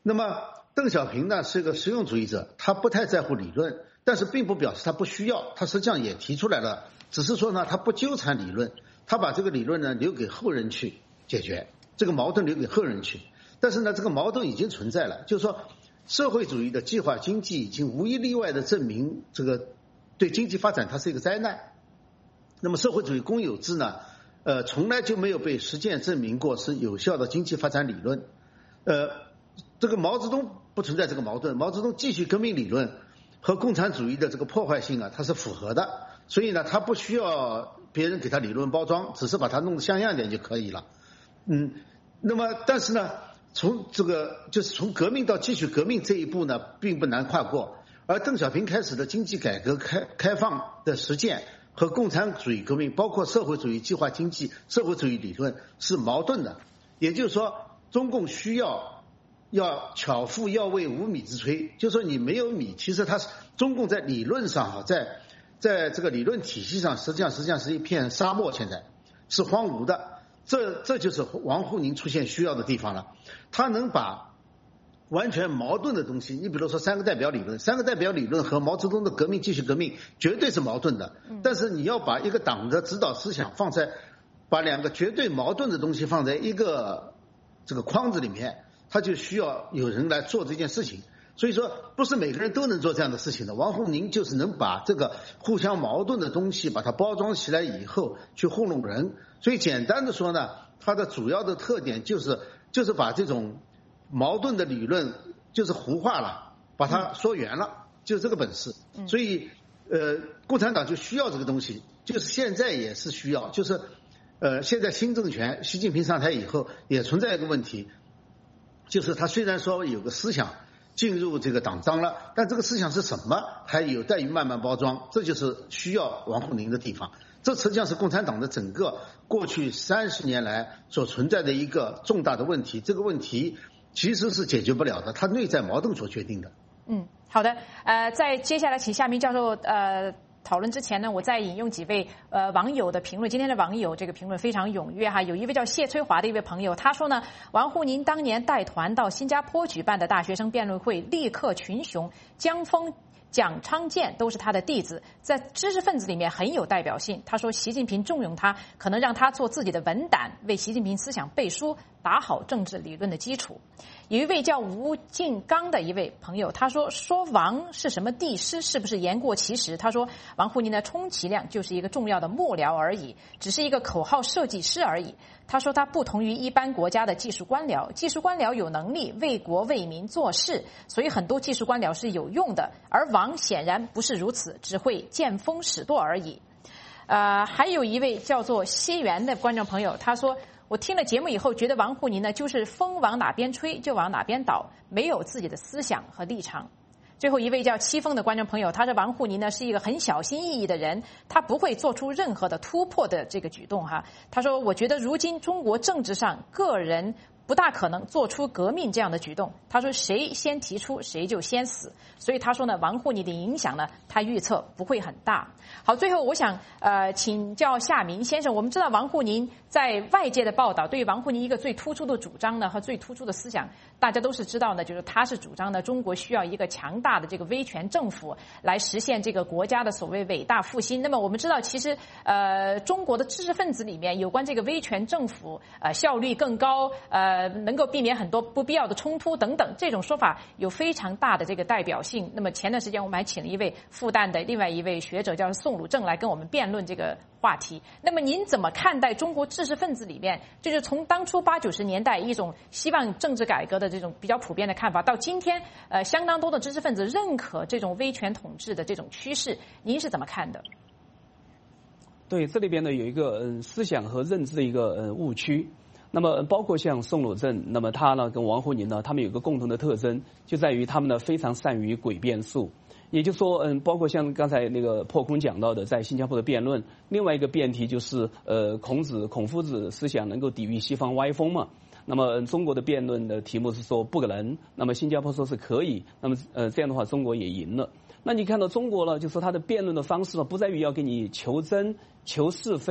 那么邓小平呢是一个实用主义者，他不太在乎理论，但是并不表示他不需要，他实际上也提出来了，只是说呢他不纠缠理论，他把这个理论呢留给后人去解决，这个矛盾留给后人去。但是呢这个矛盾已经存在了，就是说社会主义的计划经济已经无一例外的证明这个对经济发展它是一个灾难。那么社会主义公有制呢呃从来就没有被实践证明过是有效的经济发展理论。呃这个毛泽东不存在这个矛盾，毛泽东继续革命理论和共产主义的这个破坏性啊它是符合的，所以呢他不需要别人给他理论包装，只是把它弄得像样点就可以了。嗯那么但是呢从这个就是从革命到继续革命这一步呢并不难跨过，而邓小平开始的经济改革开开放的实践和共产主义革命包括社会主义计划经济社会主义理论是矛盾的。也就是说中共需要要巧妇要为无米之炊，就是说你没有米，其实它是中共在理论上哈在在这个理论体系上实际上实际上是一片沙漠，现在是荒芜的。这这就是王沪宁出现需要的地方了，他能把完全矛盾的东西，你比如说三个代表理论，三个代表理论和毛泽东的革命继续革命绝对是矛盾的，但是你要把一个党的指导思想放在把两个绝对矛盾的东西放在一个这个框子里面，他就需要有人来做这件事情。所以说不是每个人都能做这样的事情的，王沪宁就是能把这个互相矛盾的东西把它包装起来以后去糊弄人。所以简单的说呢，它的主要的特点就是就是把这种矛盾的理论就是糊化了，把它说圆了，就这个本事。所以呃共产党就需要这个东西，就是现在也是需要，就是呃现在新政权习近平上台以后也存在一个问题，就是他虽然说有个思想进入这个党章了，但这个思想是什么还有待于慢慢包装，这就是需要王沪宁的地方。这实际上是共产党的整个过去三十年来所存在的一个重大的问题，这个问题其实是解决不了的，它内在矛盾所决定的。 嗯，好的，呃，在接下来请夏明教授呃讨论之前呢，我再引用几位呃网友的评论。今天的网友这个评论非常踊跃哈，有一位叫谢翠华的一位朋友，他说呢，王沪宁当年带团到新加坡举办的大学生辩论会，力克群雄，江峰、蒋昌建都是他的弟子，在知识分子里面很有代表性。他说习近平重用他，可能让他做自己的文胆，为习近平思想背书，打好政治理论的基础。有一位叫吴敬刚的一位朋友，他说说王是什么帝师，是不是言过其实？他说王沪宁的充其量就是一个重要的幕僚而已，只是一个口号设计师而已。他说他不同于一般国家的技术官僚，技术官僚有能力为国为民做事，所以很多技术官僚是有用的，而王显然不是如此，只会见风使舵而已。呃，还有一位叫做西园的观众朋友，他说我听了节目以后觉得王沪宁呢就是风往哪边吹就往哪边倒，没有自己的思想和立场。最后一位叫七峰的观众朋友，他说王沪宁呢是一个很小心翼翼的人，他不会做出任何的突破的这个举动哈。他说我觉得如今中国政治上个人不大可能做出革命这样的举动，他说谁先提出谁就先死，所以他说呢王沪宁的影响呢他预测不会很大。好，最后我想呃请教夏明先生，我们知道王沪宁在外界的报道对于王沪宁一个最突出的主张呢和最突出的思想，大家都是知道呢，就是他是主张呢中国需要一个强大的这个威权政府来实现这个国家的所谓伟大复兴。那么我们知道其实呃中国的知识分子里面有关这个威权政府呃效率更高，呃能够避免很多不必要的冲突等等，这种说法有非常大的这个代表性。那么前段时间我们还请了一位复旦的另外一位学者叫宋鲁正来跟我们辩论这个话题。那么您怎么看待中国知识分子里面就是从当初八九十年代一种希望政治改革的这种比较普遍的看法，到今天呃相当多的知识分子认可这种威权统治的这种趋势，您是怎么看的？ 对，这里边呢有一个嗯思想和认知的一个嗯误区。那么包括像宋鲁正，那么他呢跟王沪宁呢，他们有一个共同的特征，就在于他们呢非常善于诡辩术。也就是说，嗯，包括像刚才那个破空讲到的，在新加坡的辩论，另外一个辩题就是呃孔子、孔夫子思想能够抵御西方歪风嘛。那么中国的辩论的题目是说不可能，那么新加坡说是可以，那么呃这样的话中国也赢了。那你看到中国呢，就说他的辩论的方式呢，不在于要给你求真、求是非，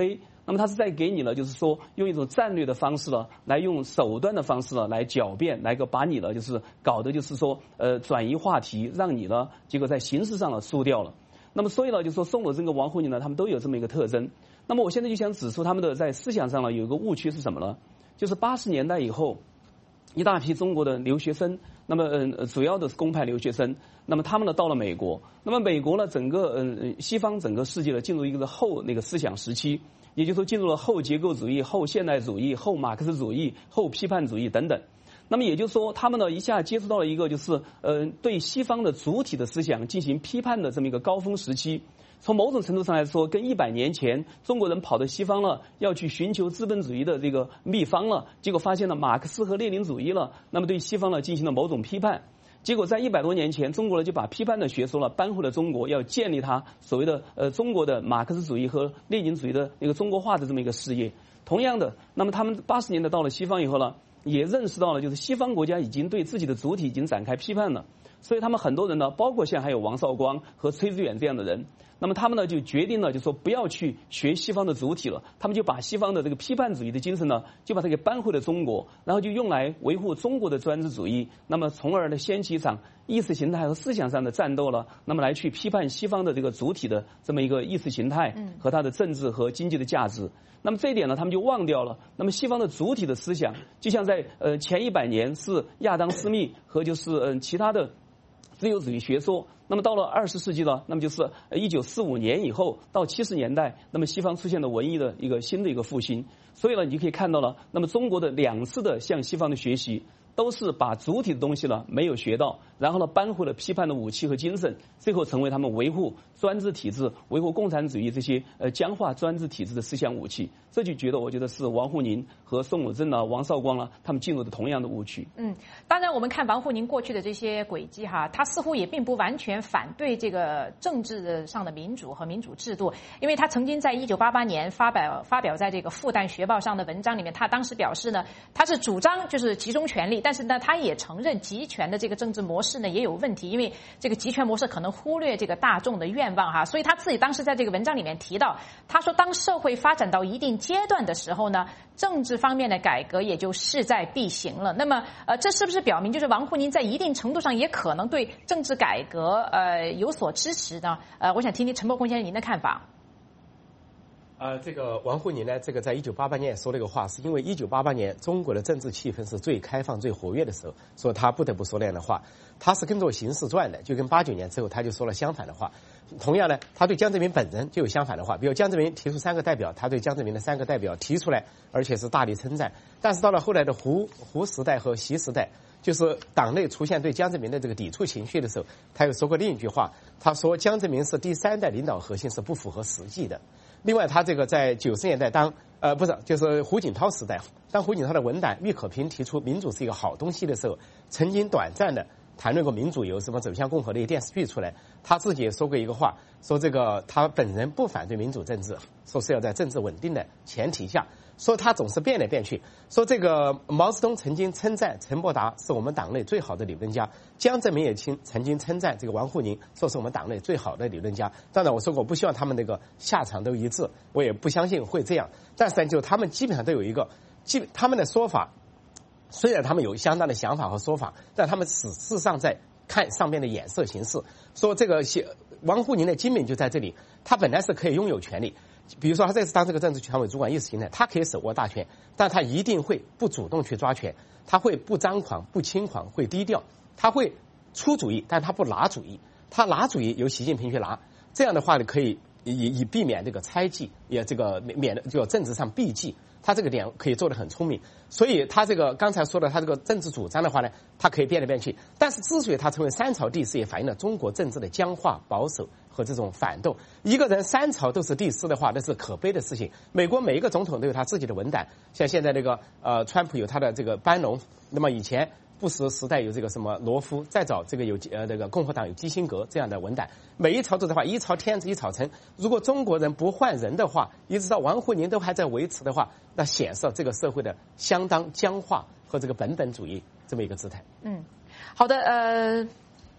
那么他是在给你呢，就是说用一种战略的方式呢，来用手段的方式呢，来狡辩，来个把你呢，就是搞的就是说呃转移话题，让你呢结果在形式上呢输掉了。那么所以呢，就是说宋鲁珍跟王沪宁呢，他们都有这么一个特征。那么我现在就想指出他们的在思想上呢有一个误区是什么呢？就是八十年代以后，一大批中国的留学生，那么嗯、呃、主要的是公派留学生，那么他们呢到了美国，那么美国呢整个嗯、呃、西方整个世界呢进入一个后那个思想时期。也就是说，进入了后结构主义、后现代主义、后马克思主义、后批判主义等等。那么也就是说，他们呢一下接触到了一个就是呃对西方的主体的思想进行批判的这么一个高峰时期。从某种程度上来说，跟一百年前中国人跑到西方了，要去寻求资本主义的这个秘方了，结果发现了马克思和列宁主义了，那么对西方呢进行了某种批判。结果在一百多年前，中国呢就把批判的学说了搬回了中国，要建立它所谓的呃中国的马克思主义和列宁主义的那个中国化的这么一个事业。同样的，那么他们八十年代到了西方以后呢，也认识到了就是西方国家已经对自己的主体已经展开批判了，所以他们很多人呢，包括像还有王绍光和崔致远这样的人，那么他们呢就决定了，就说不要去学西方的主体了，他们就把西方的这个批判主义的精神呢，就把它给搬回了中国，然后就用来维护中国的专制主义，那么从而呢掀起一场意识形态和思想上的战斗了，那么来去批判西方的这个主体的这么一个意识形态和它的政治和经济的价值。那么这一点呢，他们就忘掉了。那么西方的主体的思想，就像在呃前一百年是亚当·斯密和就是嗯、呃、其他的自由主义学说。那么到了二十世纪呢，那么就是一九四五年以后到七十年代，那么西方出现了文艺的一个新的一个复兴。所以呢，你就可以看到了，那么中国的两次的向西方的学习，都是把主体的东西呢没有学到，然后呢搬回了批判的武器和精神，最后成为他们维护专制体制、维护共产主义这些呃僵化专制体制的思想武器。这就觉得我觉得是王沪宁和宋鲁珍呢、王绍光呢，他们进入的同样的误区。 嗯，当然我们看王沪宁过去的这些轨迹哈，他似乎也并不完全反对这个政治上的民主和民主制度，因为他曾经在一九八八年发表发表在这个复旦学报上的文章里面，他当时表示呢，他是主张就是集中权力，但是呢，他也承认集权的这个政治模式呢也有问题，因为这个集权模式可能忽略这个大众的愿望哈，所以他自己当时在这个文章里面提到，他说当社会发展到一定阶段的时候呢，政治方面的改革也就势在必行了。那么呃，这是不是表明就是王沪宁在一定程度上也可能对政治改革呃有所支持呢？呃，我想听听陈伯公先生您的看法。 呃，这个王沪宁呢，这个在一九八八年也说了一个话，是因为一九八八年中国的政治气氛是最开放、最活跃的时候，所以他不得不说那样的话。他是跟着形势转的，就跟八九年之后他就说了相反的话。同样呢，他对江泽民本人就有相反的话，比如江泽民提出三个代表，他对江泽民的三个代表提出来，而且是大力称赞。但是到了后来的胡胡时代和习时代，就是党内出现对江泽民的这个抵触情绪的时候，他又说过另一句话，他说江泽民是第三代领导核心是不符合实际的。另外，他这个在九十年代当呃不是就是胡锦涛时代，当胡锦涛的文胆郁可平提出民主是一个好东西的时候，曾经短暂的谈论过民主，有什么走向共和的一个电视剧出来，他自己也说过一个话，说这个他本人不反对民主政治，说是要在政治稳定的前提下，说他总是变来变去，说这个毛泽东曾经称赞陈伯达是我们党内最好的理论家，江泽民也曾经称赞这个王沪宁说是我们党内最好的理论家。当然我说过我不希望他们那个下场都一致，我也不相信会这样，但是就他们基本上都有一个基他们的说法，虽然他们有相当的想法和说法，但他们事实上在看上面的眼色行事。说这个王沪宁的精明就在这里，他本来是可以拥有权力，比如说他这次当这个政治常委主管意识形态，他可以手握大权，但他一定会不主动去抓权，他会不张狂不轻狂，会低调，他会出主意，但他不拿主意，他拿主意由习近平去拿，这样的话呢可以以以避免这个猜忌，也这个免的就政治上避忌，他这个点可以做得很聪明。所以他这个刚才说的他这个政治主张的话呢，他可以变来变去，但是之所以他成为三朝帝师，也反映了中国政治的僵化保守和这种反动。一个人三朝都是帝师的话，那是可悲的事情。美国每一个总统都有他自己的文胆，像现在这个呃川普有他的这个班农，那么以前布什时代有这个什么罗夫，再早这个有呃这个共和党有基辛格这样的文胆。每一朝都的话，一朝天子一朝臣。如果中国人不换人的话，一直到王沪宁都还在维持的话，那显示这个社会的相当僵化和这个本本主义这么一个姿态。 嗯，好的，呃。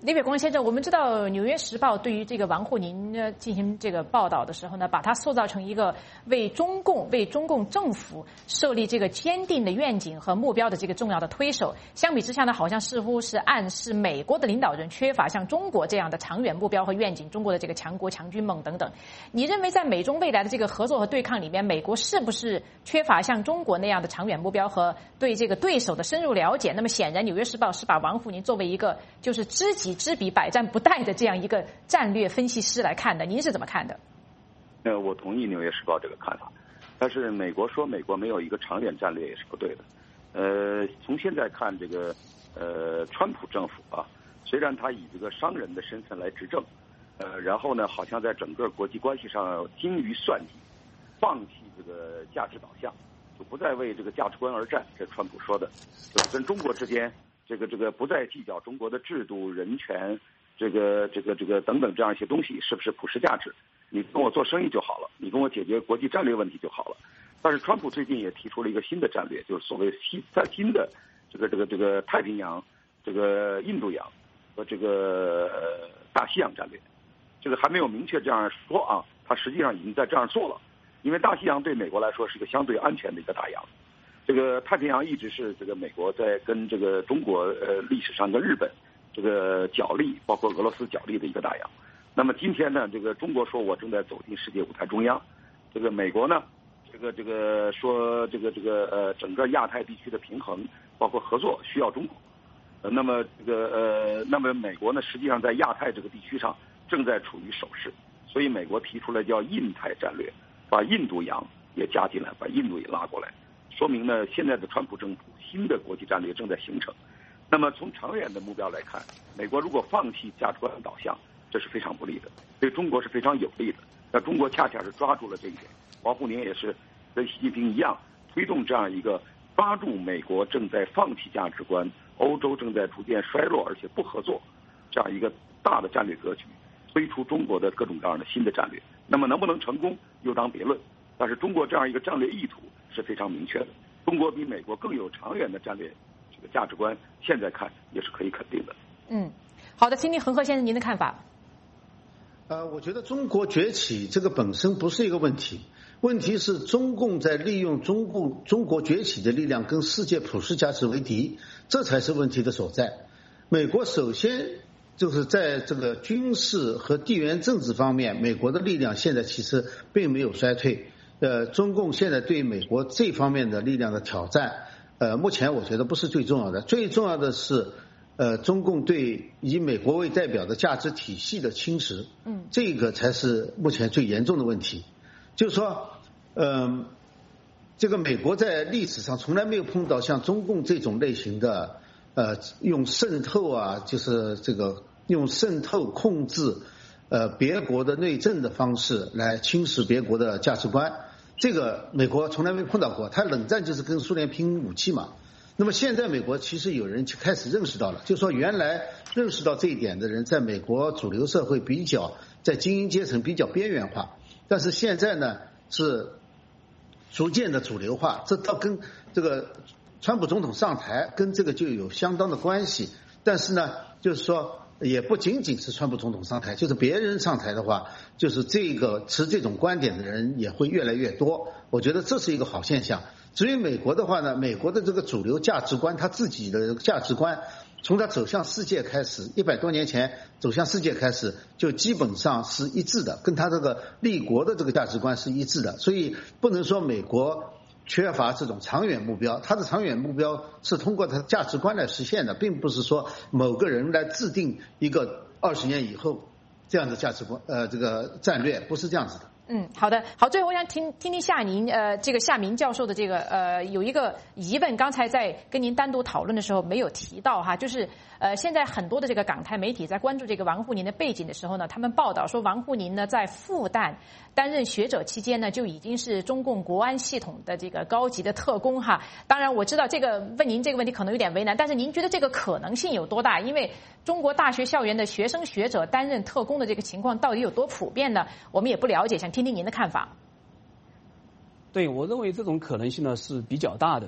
李伟光先生，我们知道《纽约时报》对于这个王沪宁呢进行这个报道的时候呢，把他塑造成一个为中共、为中共政府设立这个坚定的愿景和目标的这个重要的推手。相比之下呢，好像似乎是暗示美国的领导人缺乏像中国这样的长远目标和愿景，中国的这个强国强军梦等等。你认为在美中未来的这个合作和对抗里面，美国是不是缺乏像中国那样的长远目标和对这个对手的深入了解？那么显然，《纽约时报》是把王沪宁作为一个就是知己知彼、百战不殆的这样一个战略分析师来看的，您是怎么看的？ 呃，我同意《纽约时报》这个看法，但是美国说美国没有一个长远战略也是不对的。呃，从现在看，这个呃，川普政府啊，虽然他以这个商人的身份来执政，呃，然后呢，好像在整个国际关系上精于算计，放弃这个价值导向，就不再为这个价值观而战。这川普说的，就是跟中国之间。这个这个不再计较中国的制度、人权，这个这个这个等等这样一些东西是不是普世价值？你跟我做生意就好了，你跟我解决国际战略问题就好了。但是川普最近也提出了一个新的战略，就是所谓新在新的这个这个这个太平洋、这个印度洋和这个大西洋战略。这个还没有明确这样说啊，他实际上已经在这样做了。因为大西洋对美国来说是一个相对安全的一个大洋。这个太平洋一直是这个美国在跟这个中国呃历史上跟日本这个角力，包括俄罗斯角力的一个大洋。那么今天呢，这个中国说我正在走进世界舞台中央，这个美国呢，这个这个说这个这个呃整个亚太地区的平衡包括合作需要中国。呃，那么这个呃那么美国呢，实际上在亚太这个地区上正在处于守势，所以美国提出来叫印太战略，把印度洋也加进来，把印度也拉过来。说明呢，现在的川普政府新的国际战略正在形成。那么从长远的目标来看，美国如果放弃价值观导向，这是非常不利的，对中国是非常有利的。那中国恰恰是抓住了这一点。王沪宁也是跟习近平一样，推动这样一个抓住美国正在放弃价值观，欧洲正在逐渐衰落而且不合作这样一个大的战略格局，推出中国的各种各样的新的战略。那么能不能成功又当别论，但是中国这样一个战略意图是非常明确的。中国比美国更有长远的战略这个价值观，现在看也是可以肯定的。 嗯，好的，听听恒河先生您的看法。 呃，我觉得中国崛起这个本身不是一个问题，问题是中共在利用中共中国崛起的力量跟世界普世价值为敌，这才是问题的所在。美国首先就是在这个军事和地缘政治方面，美国的力量现在其实并没有衰退。呃，中共现在对美国这方面的力量的挑战，呃，目前我觉得不是最重要的，最重要的是，呃，中共对以美国为代表的价值体系的侵蚀，嗯，这个才是目前最严重的问题。就是说，嗯、呃，这个美国在历史上从来没有碰到像中共这种类型的，呃，用渗透啊，就是这个用渗透控制，呃，别国的内政的方式来侵蚀别国的价值观。这个美国从来没碰到过，他冷战就是跟苏联拼武器嘛。那么现在美国其实有人就开始认识到了，就是说原来认识到这一点的人，在美国主流社会比较，在精英阶层比较边缘化，但是现在呢是逐渐的主流化，这倒跟这个川普总统上台跟这个就有相当的关系。但是呢，就是说也不仅仅是川普总统上台，就是别人上台的话，就是这个持这种观点的人也会越来越多。我觉得这是一个好现象。至于美国的话呢，美国的这个主流价值观，他自己的价值观，从他走向世界开始，一百多年前走向世界开始，就基本上是一致的，跟他这个立国的这个价值观是一致的。所以不能说美国缺乏这种长远目标，他的长远目标是通过他的价值观来实现的，并不是说某个人来制定一个二十年以后这样的价值观，呃，这个战略不是这样子的。 嗯，好的，好，最后我想听听听夏宁，呃，这个夏明教授的这个呃有一个疑问，刚才在跟您单独讨论的时候没有提到哈，就是呃现在很多的这个港台媒体在关注这个王沪宁的背景的时候呢，他们报道说王沪宁呢在复旦担任学者期间呢就已经是中共国安系统的这个高级的特工哈。当然我知道这个问您这个问题可能有点为难，但是您觉得这个可能性有多大？因为中国大学校园的学生学者担任特工的这个情况到底有多普遍呢？我们也不了解，想听听您的看法。 对，我认为这种可能性呢是比较大的。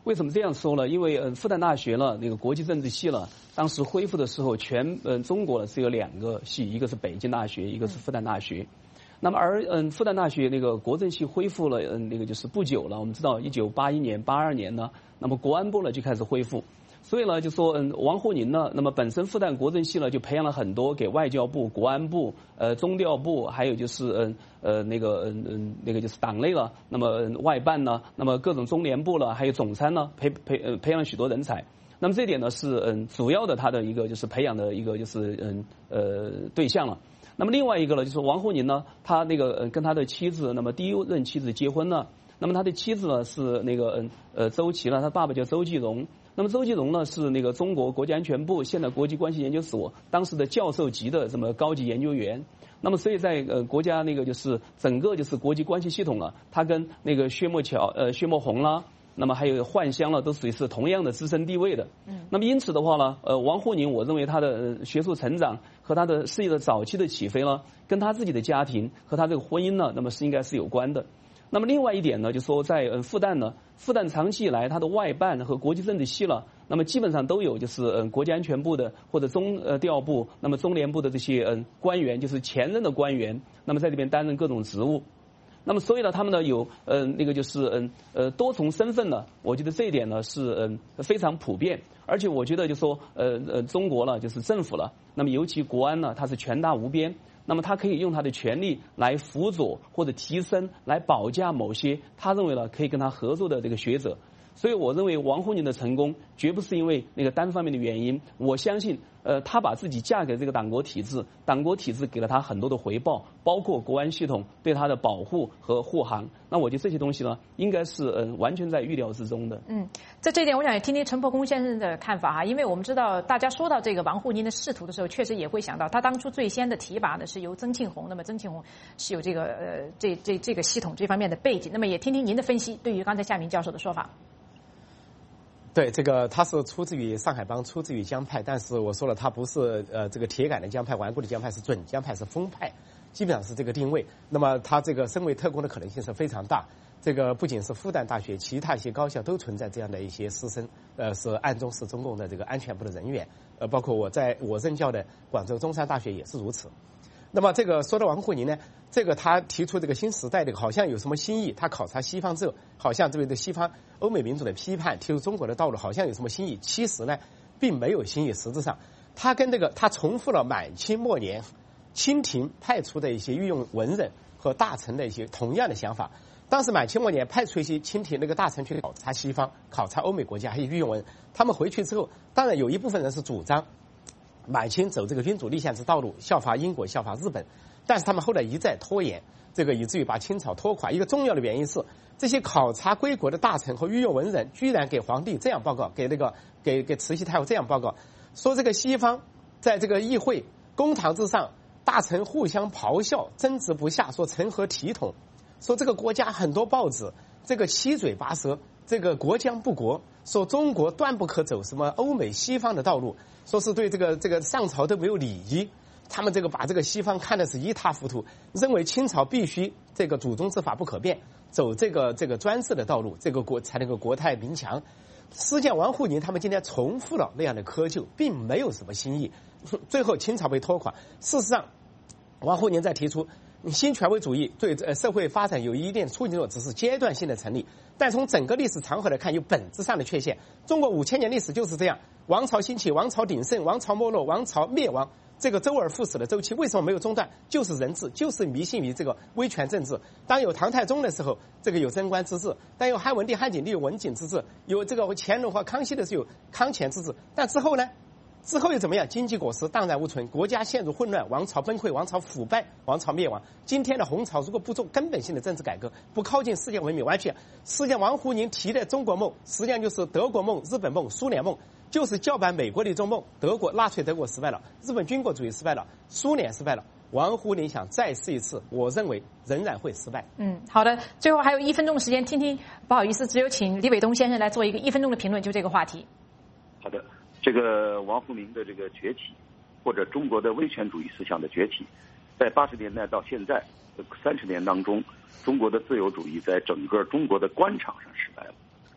为什么这样说呢？因为嗯，复旦大学呢，那个国际政治系呢，当时恢复的时候，全嗯中国呢只有两个系，一个是北京大学，一个是复旦大学。那么而嗯，复旦大学那个国政系恢复了嗯，那个就是不久了。我们知道，一九八一年、八二年呢，那么国安部呢就开始恢复。所以呢，就说嗯，王沪宁呢，那么本身复旦国政系呢就培养了很多给外交部、国安部、呃中调部，还有就是嗯呃那个嗯嗯那个就是党内了，那么、嗯、外办呢，那么各种中联部了，还有总参呢，培培呃培养了许多人才。那么这点呢是嗯主要的他的一个就是培养的一个就是嗯呃对象了。那么另外一个呢，就是王沪宁呢，他那个呃跟他的妻子，那么第一任妻子结婚了。那么他的妻子呢是那个嗯呃周琦了，他爸爸叫周继荣。那么周继荣呢是那个中国国家安全部现代国际关系研究所当时的教授级的这么高级研究员。那么所以在呃国家那个就是整个就是国际关系系统了，他跟那个薛墨桥呃薛墨红啦，那么还有幻香了，都属于是同样的资深地位的。嗯。那么因此的话呢，呃王沪宁我认为他的学术成长和他的事业的早期的起飞呢，跟他自己的家庭和他这个婚姻呢，那么是应该是有关的。那么另外一点呢，就说在嗯复旦呢，复旦长期以来它的外办和国际政治系了，那么基本上都有就是嗯国家安全部的或者中呃调部，那么中联部的这些嗯官员，就是前任的官员，那么在这边担任各种职务。那么所以呢，他们呢有嗯、呃、那个就是嗯呃多重身份呢，我觉得这一点呢是嗯非常普遍，而且我觉得就说呃呃中国呢就是政府了，那么尤其国安呢，它是权大无边。那么他可以用他的权力来辅佐或者提升，来保驾某些他认为呢可以跟他合作的这个学者。所以我认为王沪宁的成功绝不是因为那个单方面的原因，我相信呃他把自己嫁给这个党国体制，党国体制给了他很多的回报，包括国安系统对他的保护和护航。那我觉得这些东西呢，应该是嗯、呃、完全在预料之中的。 嗯，在这一点我想也听听陈伯公先生的看法哈，因为我们知道大家说到这个王沪宁的仕途的时候，确实也会想到他当初最先的提拔呢是由曾庆红，那么曾庆红是有这个呃这这这个系统这方面的背景，那么也听听您的分析，对于刚才夏明教授的说法。 对，这个他是出自于上海帮，出自于江派，但是我说了，他不是呃这个铁杆的江派、顽固的江派，是准江派，是风派，基本上是这个定位。那么他这个身为特工的可能性是非常大。这个不仅是复旦大学，其他一些高校都存在这样的一些师生，呃，是暗中是中共的这个安全部的人员，呃，包括我在我任教的广州中山大学也是如此。那么这个说到王沪宁呢，这个他提出这个新时代的好像有什么新意，他考察西方之后，好像对对西方欧美民主的批判，提出中国的道路，好像有什么新意。其实呢，并没有新意。实质上，他跟这个他重复了满清末年清廷派出的一些御用文人和大臣的一些同样的想法。当时满清末年派出一些清廷那个大臣去考察西方，考察欧美国家，还有御用文，他们回去之后，当然有一部分人是主张满清走这个君主立宪之道路，效法英国，效法日本，但是他们后来一再拖延，这个以至于把清朝拖垮。一个重要的原因是，这些考察归国的大臣和御用文人居然给皇帝这样报告，给那个给给慈禧太后这样报告，说这个西方在这个议会公堂之上，大臣互相咆哮，争执不下，说成何体统，说这个国家很多报纸这个七嘴八舌，这个国将不国，说中国断不可走什么欧美西方的道路，说是对这个这个上朝都没有礼仪，他们这个把这个西方看的是一塌糊涂，认为清朝必须这个祖宗之法不可变，走这个这个专制的道路，这个国才能够国泰民强。实际上王沪宁他们今天重复了那样的窠臼，并没有什么新意，最后清朝被拖垮。事实上王沪宁在提出新权威主义对呃社会发展有一定促进作用，只是阶段性的成立，但从整个历史长河来看，有本质上的缺陷。中国五千年历史就是这样，王朝兴起，王朝鼎盛，王朝没落，王朝灭亡，这个周而复始的周期为什么没有中断？就是人治，就是迷信于这个威权政治。当有唐太宗的时候，这个有贞观之治；当有汉文帝、汉景帝有文景之治；有这个乾隆和康熙的时候有康乾之治。但之后呢？之后又怎么样？经济果实荡然无存，国家陷入混乱，王朝崩溃，王朝腐败，王朝灭亡。今天的红潮如果不做根本性的政治改革，不靠近世界文明，完全实际上王沪宁提的中国梦，实际上就是德国梦、日本梦、苏联梦，就是叫板美国的一种梦。德国纳粹德国失败了，日本军国主义失败了，苏联失败了。王沪宁想再试一次，我认为仍然会失败。 嗯，好的，最后还有一分钟的时间，听听，不好意思，只有请李伟东先生来做一个一分钟的评论，就这个话题。 好的。这个王沪宁的这个崛起，或者中国的威权主义思想的崛起，在八十年代到现在三十年当中，中国的自由主义在整个中国的官场上失败了。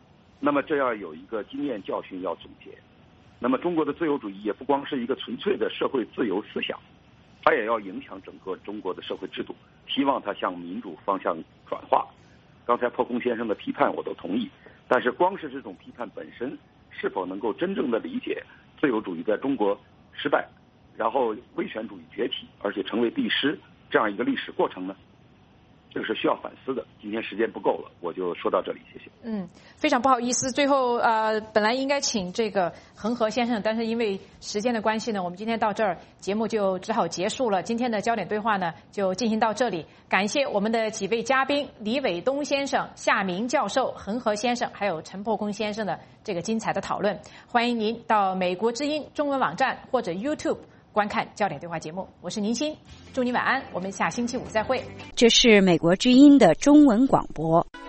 那么这要有一个经验教训要总结。那么中国的自由主义也不光是一个纯粹的社会自由思想，它也要影响整个中国的社会制度，希望它向民主方向转化。刚才破空先生的批判我都同意，但是光是这种批判本身是否能够真正的理解自由主义在中国失败，然后威权主义崛起，而且成为帝师这样一个历史过程呢？这个是需要反思的。今天时间不够了，我就说到这里，谢谢。 嗯，非常不好意思，最后呃，本来应该请这个恒河先生，但是因为时间的关系呢，我们今天到这儿节目就只好结束了。今天的焦点对话呢，就进行到这里。感谢我们的几位嘉宾李伟东先生、夏明教授、恒河先生，还有陈破空先生的这个精彩的讨论。欢迎您到美国之音中文网站或者 YouTube 观看焦点对话节目。我是宁欣，祝你晚安，我们下星期五再会。 这是美国之音的中文广播。